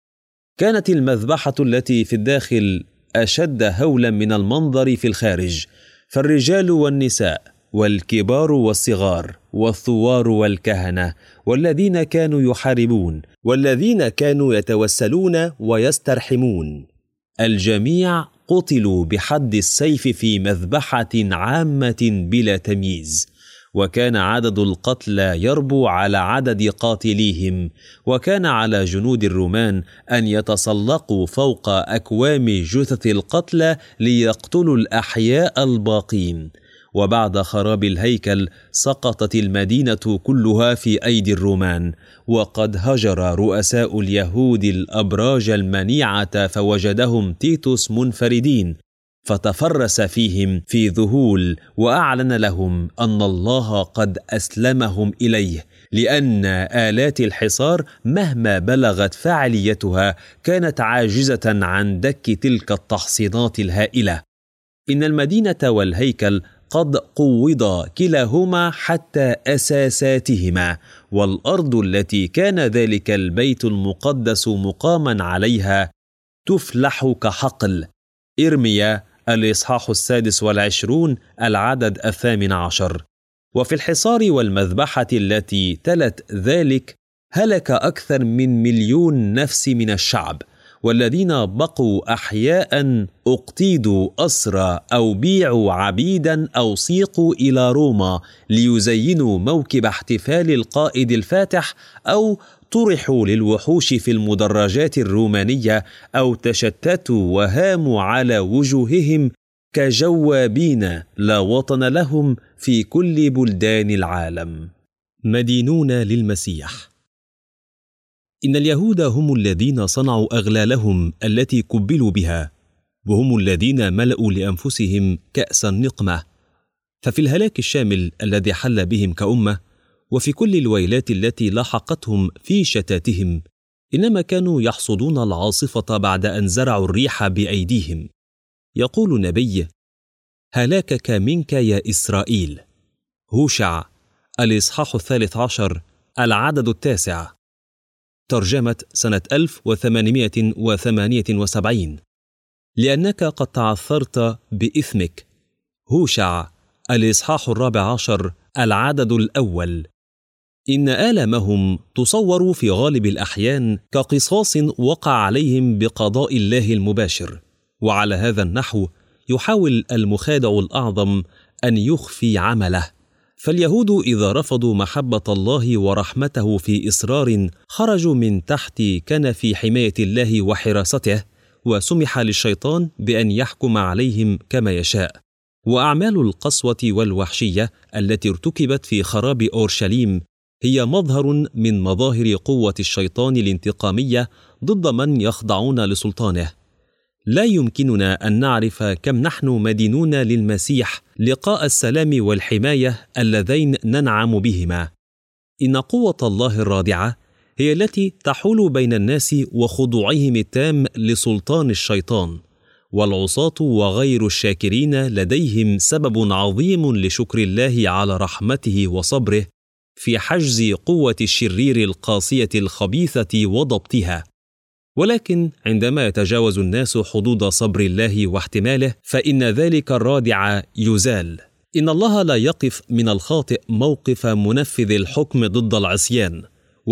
كانت المذبحة التي في الداخل أشد هولا من المنظر في الخارج، فالرجال والنساء والكبار والصغار والثوار والكهنة والذين كانوا يحاربون والذين كانوا يتوسلون ويسترحمون، الجميع قتلوا بحد السيف في مذبحة عامة بلا تمييز. وكان عدد القتلى يربو على عدد قاتليهم، وكان على جنود الرومان أن يتسلقوا فوق أكوام جثث القتلى ليقتلوا الأحياء الباقين. وبعد خراب الهيكل سقطت المدينة كلها في أيدي الرومان، وقد هجر رؤساء اليهود الأبراج المنيعة فوجدهم تيتوس منفردين، فتفرس فيهم في ذهول وأعلن لهم أن الله قد أسلمهم إليه، لأن آلات الحصار مهما بلغت فعاليتها كانت عاجزة عن دك تلك التحصينات الهائلة. إن المدينة والهيكل قد قوضا كلاهما حتى أساساتهما، والأرض التي كان ذلك البيت المقدس مقاما عليها تفلح كحقل. إرميا الإصحاح السادس والعشرون العدد الثامن عشر. وفي الحصار والمذبحة التي تلت ذلك هلك أكثر من مليون نفس من الشعب، والذين بقوا أحياء أقتيدوا أسرى أو بيعوا عبيدا أو سيقوا إلى روما ليزينوا موكب احتفال القائد الفاتح، أو طرحوا للوحوش في المدرجات الرومانية، أو تشتتوا وهاموا على وجوههم كجوابين لا وطن لهم في كل بلدان العالم. مدينون للمسيح. إن اليهود هم الذين صنعوا أغلالهم التي كبلوا بها، وهم الذين ملأوا لأنفسهم كأس النقمة. ففي الهلاك الشامل الذي حل بهم كأمة، وفي كل الويلات التي لاحقتهم في شتاتهم، إنما كانوا يحصدون العاصفة بعد أن زرعوا الريح بأيديهم. يقول النبي: هلاكك منك يا إسرائيل. هوشع الإصحاح الثالث عشر العدد التاسع. ترجمة سنة ألف وثمانمائة وثمانية وسبعين. لأنك قد تعثرت بإثمك. هوشع الإصحاح الرابع عشر العدد الأول. إن آلامهم تصور في غالب الأحيان كقصاص وقع عليهم بقضاء الله المباشر، وعلى هذا النحو يحاول المخادع الأعظم أن يخفي عمله. فاليهود إذا رفضوا محبة الله ورحمته في إصرار، خرجوا من تحت كنف حماية الله وحراسته، وسمح للشيطان بأن يحكم عليهم كما يشاء. وأعمال القسوة والوحشية التي ارتكبت في خراب أورشليم هي مظهر من مظاهر قوة الشيطان الانتقامية ضد من يخضعون لسلطانه. لا يمكننا أن نعرف كم نحن مدينون للمسيح لقاء السلام والحماية اللذين ننعم بهما. إن قوة الله الرادعة هي التي تحول بين الناس وخضوعهم التام لسلطان الشيطان، والعصاة وغير الشاكرين لديهم سبب عظيم لشكر الله على رحمته وصبره في حجز قوة الشرير القاسية الخبيثة وضبطها. ولكن عندما يتجاوز الناس حدود صبر الله واحتماله، فإن ذلك الرادع يزال. إن الله لا يقف من الخاطئ موقف منفذ الحكم ضد العصيان،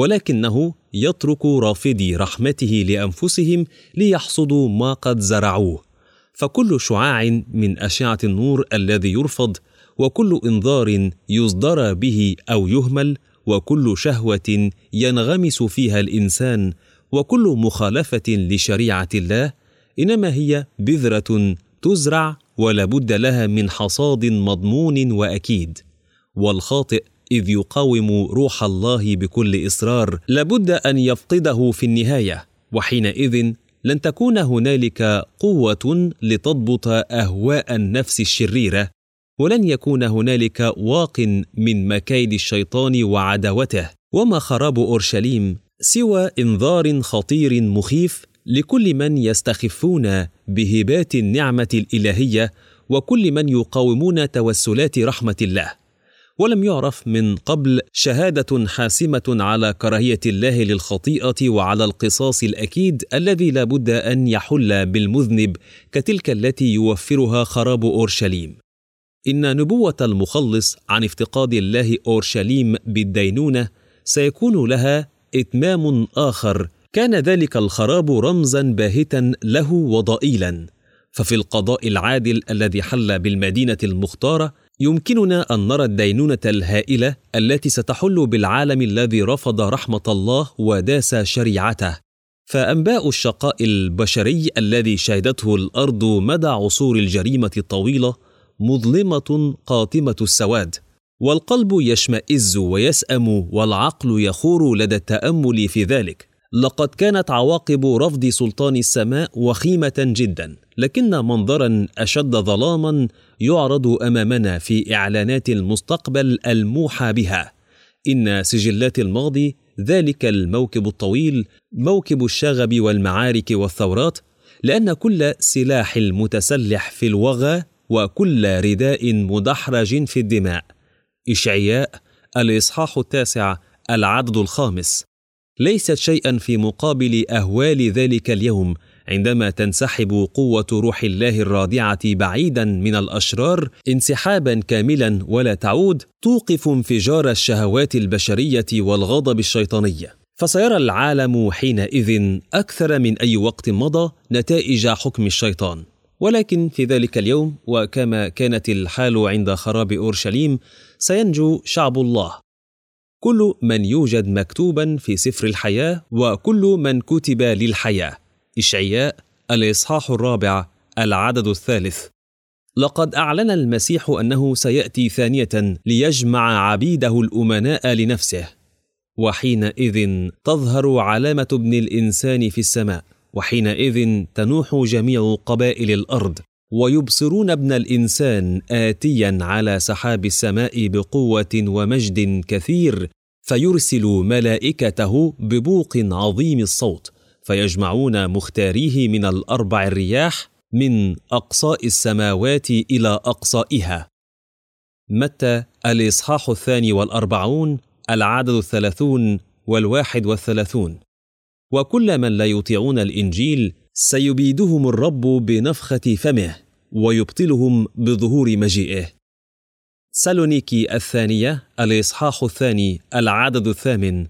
ولكنه يترك رافضي رحمته لأنفسهم ليحصدوا ما قد زرعوه. فكل شعاع من أشعة النور الذي يرفض، وكل إنذار يصدر به أو يهمل، وكل شهوة ينغمس فيها الإنسان، وكل مخالفة لشريعة الله، إنما هي بذرة تزرع ولا بد لها من حصاد مضمون وأكيد. والخاطئ إذ يقاوم روح الله بكل إصرار لابد أن يفقده في النهاية، وحينئذ لن تكون هنالك قوة لتضبط أهواء النفس الشريرة، ولن يكون هنالك واق من مكايد الشيطان وعداوته. وما خراب أورشليم سوى إنذار خطير مخيف لكل من يستخفون بهبات النعمة الإلهية، وكل من يقاومون توسلات رحمة الله. ولم يعرف من قبل شهادة حاسمة على كراهية الله للخطيئة وعلى القصاص الأكيد الذي لا بد أن يحل بالمذنب كتلك التي يوفرها خراب أورشليم. إن نبوة المخلص عن افتقاد الله أورشليم بالدينونة سيكون لها إتمام آخر. كان ذلك الخراب رمزا باهتا له وضئيلا. ففي القضاء العادل الذي حل بالمدينة المختارة يمكننا أن نرى الدينونة الهائلة التي ستحل بالعالم الذي رفض رحمة الله وداس شريعته. فأنباء الشقاء البشري الذي شهدته الأرض مدى عصور الجريمة الطويلة مظلمة قاتمة السواد، والقلب يشمئز ويسأم والعقل يخور لدى التأمل في ذلك. لقد كانت عواقب رفض سلطان السماء وخيمة جدا، لكن منظرا أشد ظلاما يعرض أمامنا في إعلانات المستقبل الموحى بها. إن سجلات الماضي ذلك الموكب الطويل، موكب الشغب والمعارك والثورات، لأن كل سلاح المتسلح في الوغى وكل رداء مدحرج في الدماء. إشعياء الإصحاح التاسع العدد الخامس. ليست شيئا في مقابل أهوال ذلك اليوم عندما تنسحب قوة روح الله الرادعة بعيدا من الأشرار انسحابا كاملا ولا تعود، توقف انفجار الشهوات البشرية والغضب الشيطانية. فسيرى العالم حينئذ أكثر من أي وقت مضى نتائج حكم الشيطان. ولكن في ذلك اليوم، وكما كانت الحال عند خراب أورشليم، سينجو شعب الله، كل من يوجد مكتوبا في سفر الحياة وكل من كتب للحياة. إشعياء الإصحاح الرابع العدد الثالث. لقد أعلن المسيح أنه سيأتي ثانية ليجمع عبيده الأمناء لنفسه، وحينئذ تظهر علامة ابن الإنسان في السماء، وحينئذ تنوح جميع قبائل الأرض، ويبصرون ابن الإنسان آتيا على سحاب السماء بقوة ومجد كثير، فيرسل ملائكته ببوق عظيم الصوت، فيجمعون مختاريه من الأربع الرياح من أقصاء السماوات إلى أقصائها. متى الإصحاح الثاني والأربعون العدد الثلاثون والواحد والثلاثون. وكل من لا يطيعون الإنجيل سيبيدهم الرب بنفخة فمه ويبطلهم بظهور مجيئه. سالونيكي الثانية الإصحاح الثاني العدد الثامن.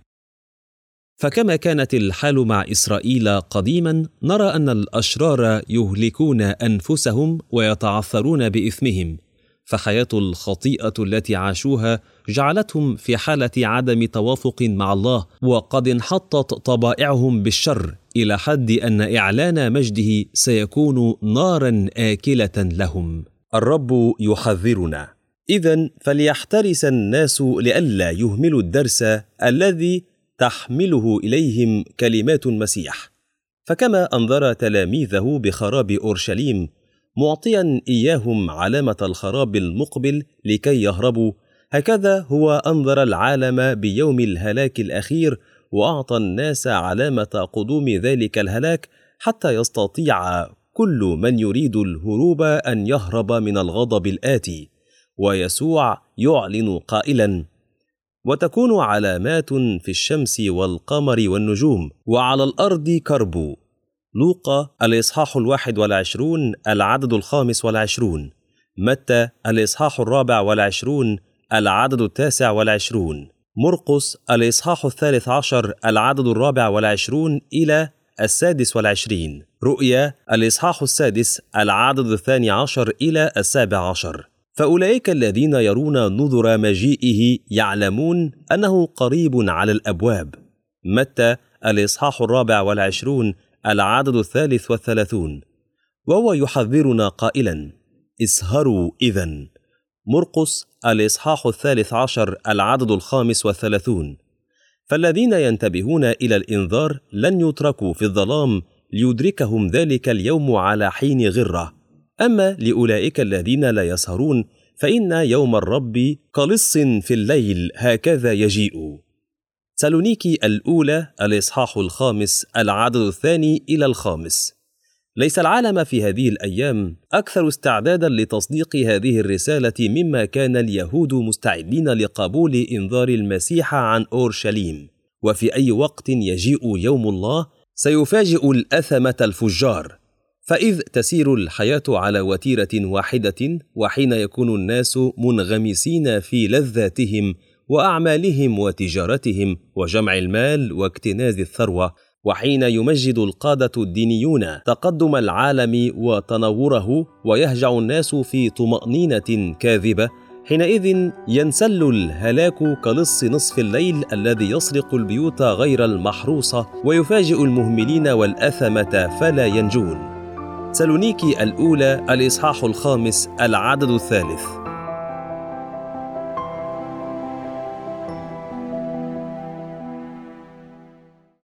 فكما كانت الحال مع إسرائيل قديما، نرى أن الأشرار يهلكون أنفسهم ويتعثرون بإثمهم، فحياة الخطيئة التي عاشوها جعلتهم في حالة عدم توافق مع الله، وقد انحطت طبائعهم بالشر إلى حد أن إعلان مجده سيكون نارا آكلة لهم. الرب يحذرنا، إذن فليحترس الناس لئلا يهملوا الدرس الذي تحمله إليهم كلمات المسيح. فكما أنذر تلاميذه بخراب أورشليم معطيا إياهم علامة الخراب المقبل لكي يهربوا، هكذا هو أنذر العالم بيوم الهلاك الأخير، وأعطى الناس علامة قدوم ذلك الهلاك حتى يستطيع كل من يريد الهروب أن يهرب من الغضب الآتي. ويسوع يعلن قائلا: وتكون علامات في الشمس والقمر والنجوم وعلى الأرض كرب. لوقا الإصحاح الواحد والعشرون العدد الخامس والعشرون. متى الإصحاح الرابع والعشرون العدد التاسع والعشرون. مرقس الإصحاح الثالث عشر العدد الرابع والعشرون إلى السادس والعشرين. رؤيا الإصحاح السادس العدد الثاني عشر إلى السابع عشر. فأولئك الذين يرون نذر مجيئه يعلمون أنه قريب على الأبواب. متى الإصحاح الرابع والعشرون العدد الثالث والثلاثون. وهو يحذرنا قائلا: اسهروا إذن. مرقس الإصحاح الثالث عشر العدد الخامس والثلاثون. فالذين ينتبهون إلى الإنذار لن يتركوا في الظلام ليدركهم ذلك اليوم على حين غرة. أما لأولئك الذين لا يسهرون فإن يوم الرب كلص في الليل هكذا يجيء. سالونيكي الأولى الإصحاح الخامس العدد الثاني إلى الخامس. ليس العالم في هذه الأيام أكثر استعدادا لتصديق هذه الرسالة مما كان اليهود مستعدين لقبول إنذار المسيح عن أورشليم. وفي أي وقت يجيء يوم الله سيفاجئ الأثمة الفجار. فإذ تسير الحياة على وتيرة واحدة، وحين يكون الناس منغمسين في لذاتهم وأعمالهم وتجارتهم وجمع المال واكتناز الثروة، وحين يمجد القادة الدينيون تقدم العالم وتنوره ويهجع الناس في طمأنينة كاذبة، حينئذ ينسل الهلاك كلص نصف الليل الذي يسرق البيوت غير المحروسة ويفاجئ المهملين والأثمة فلا ينجون. سالونيكي الأولى الإصحاح الخامس العدد الثالث.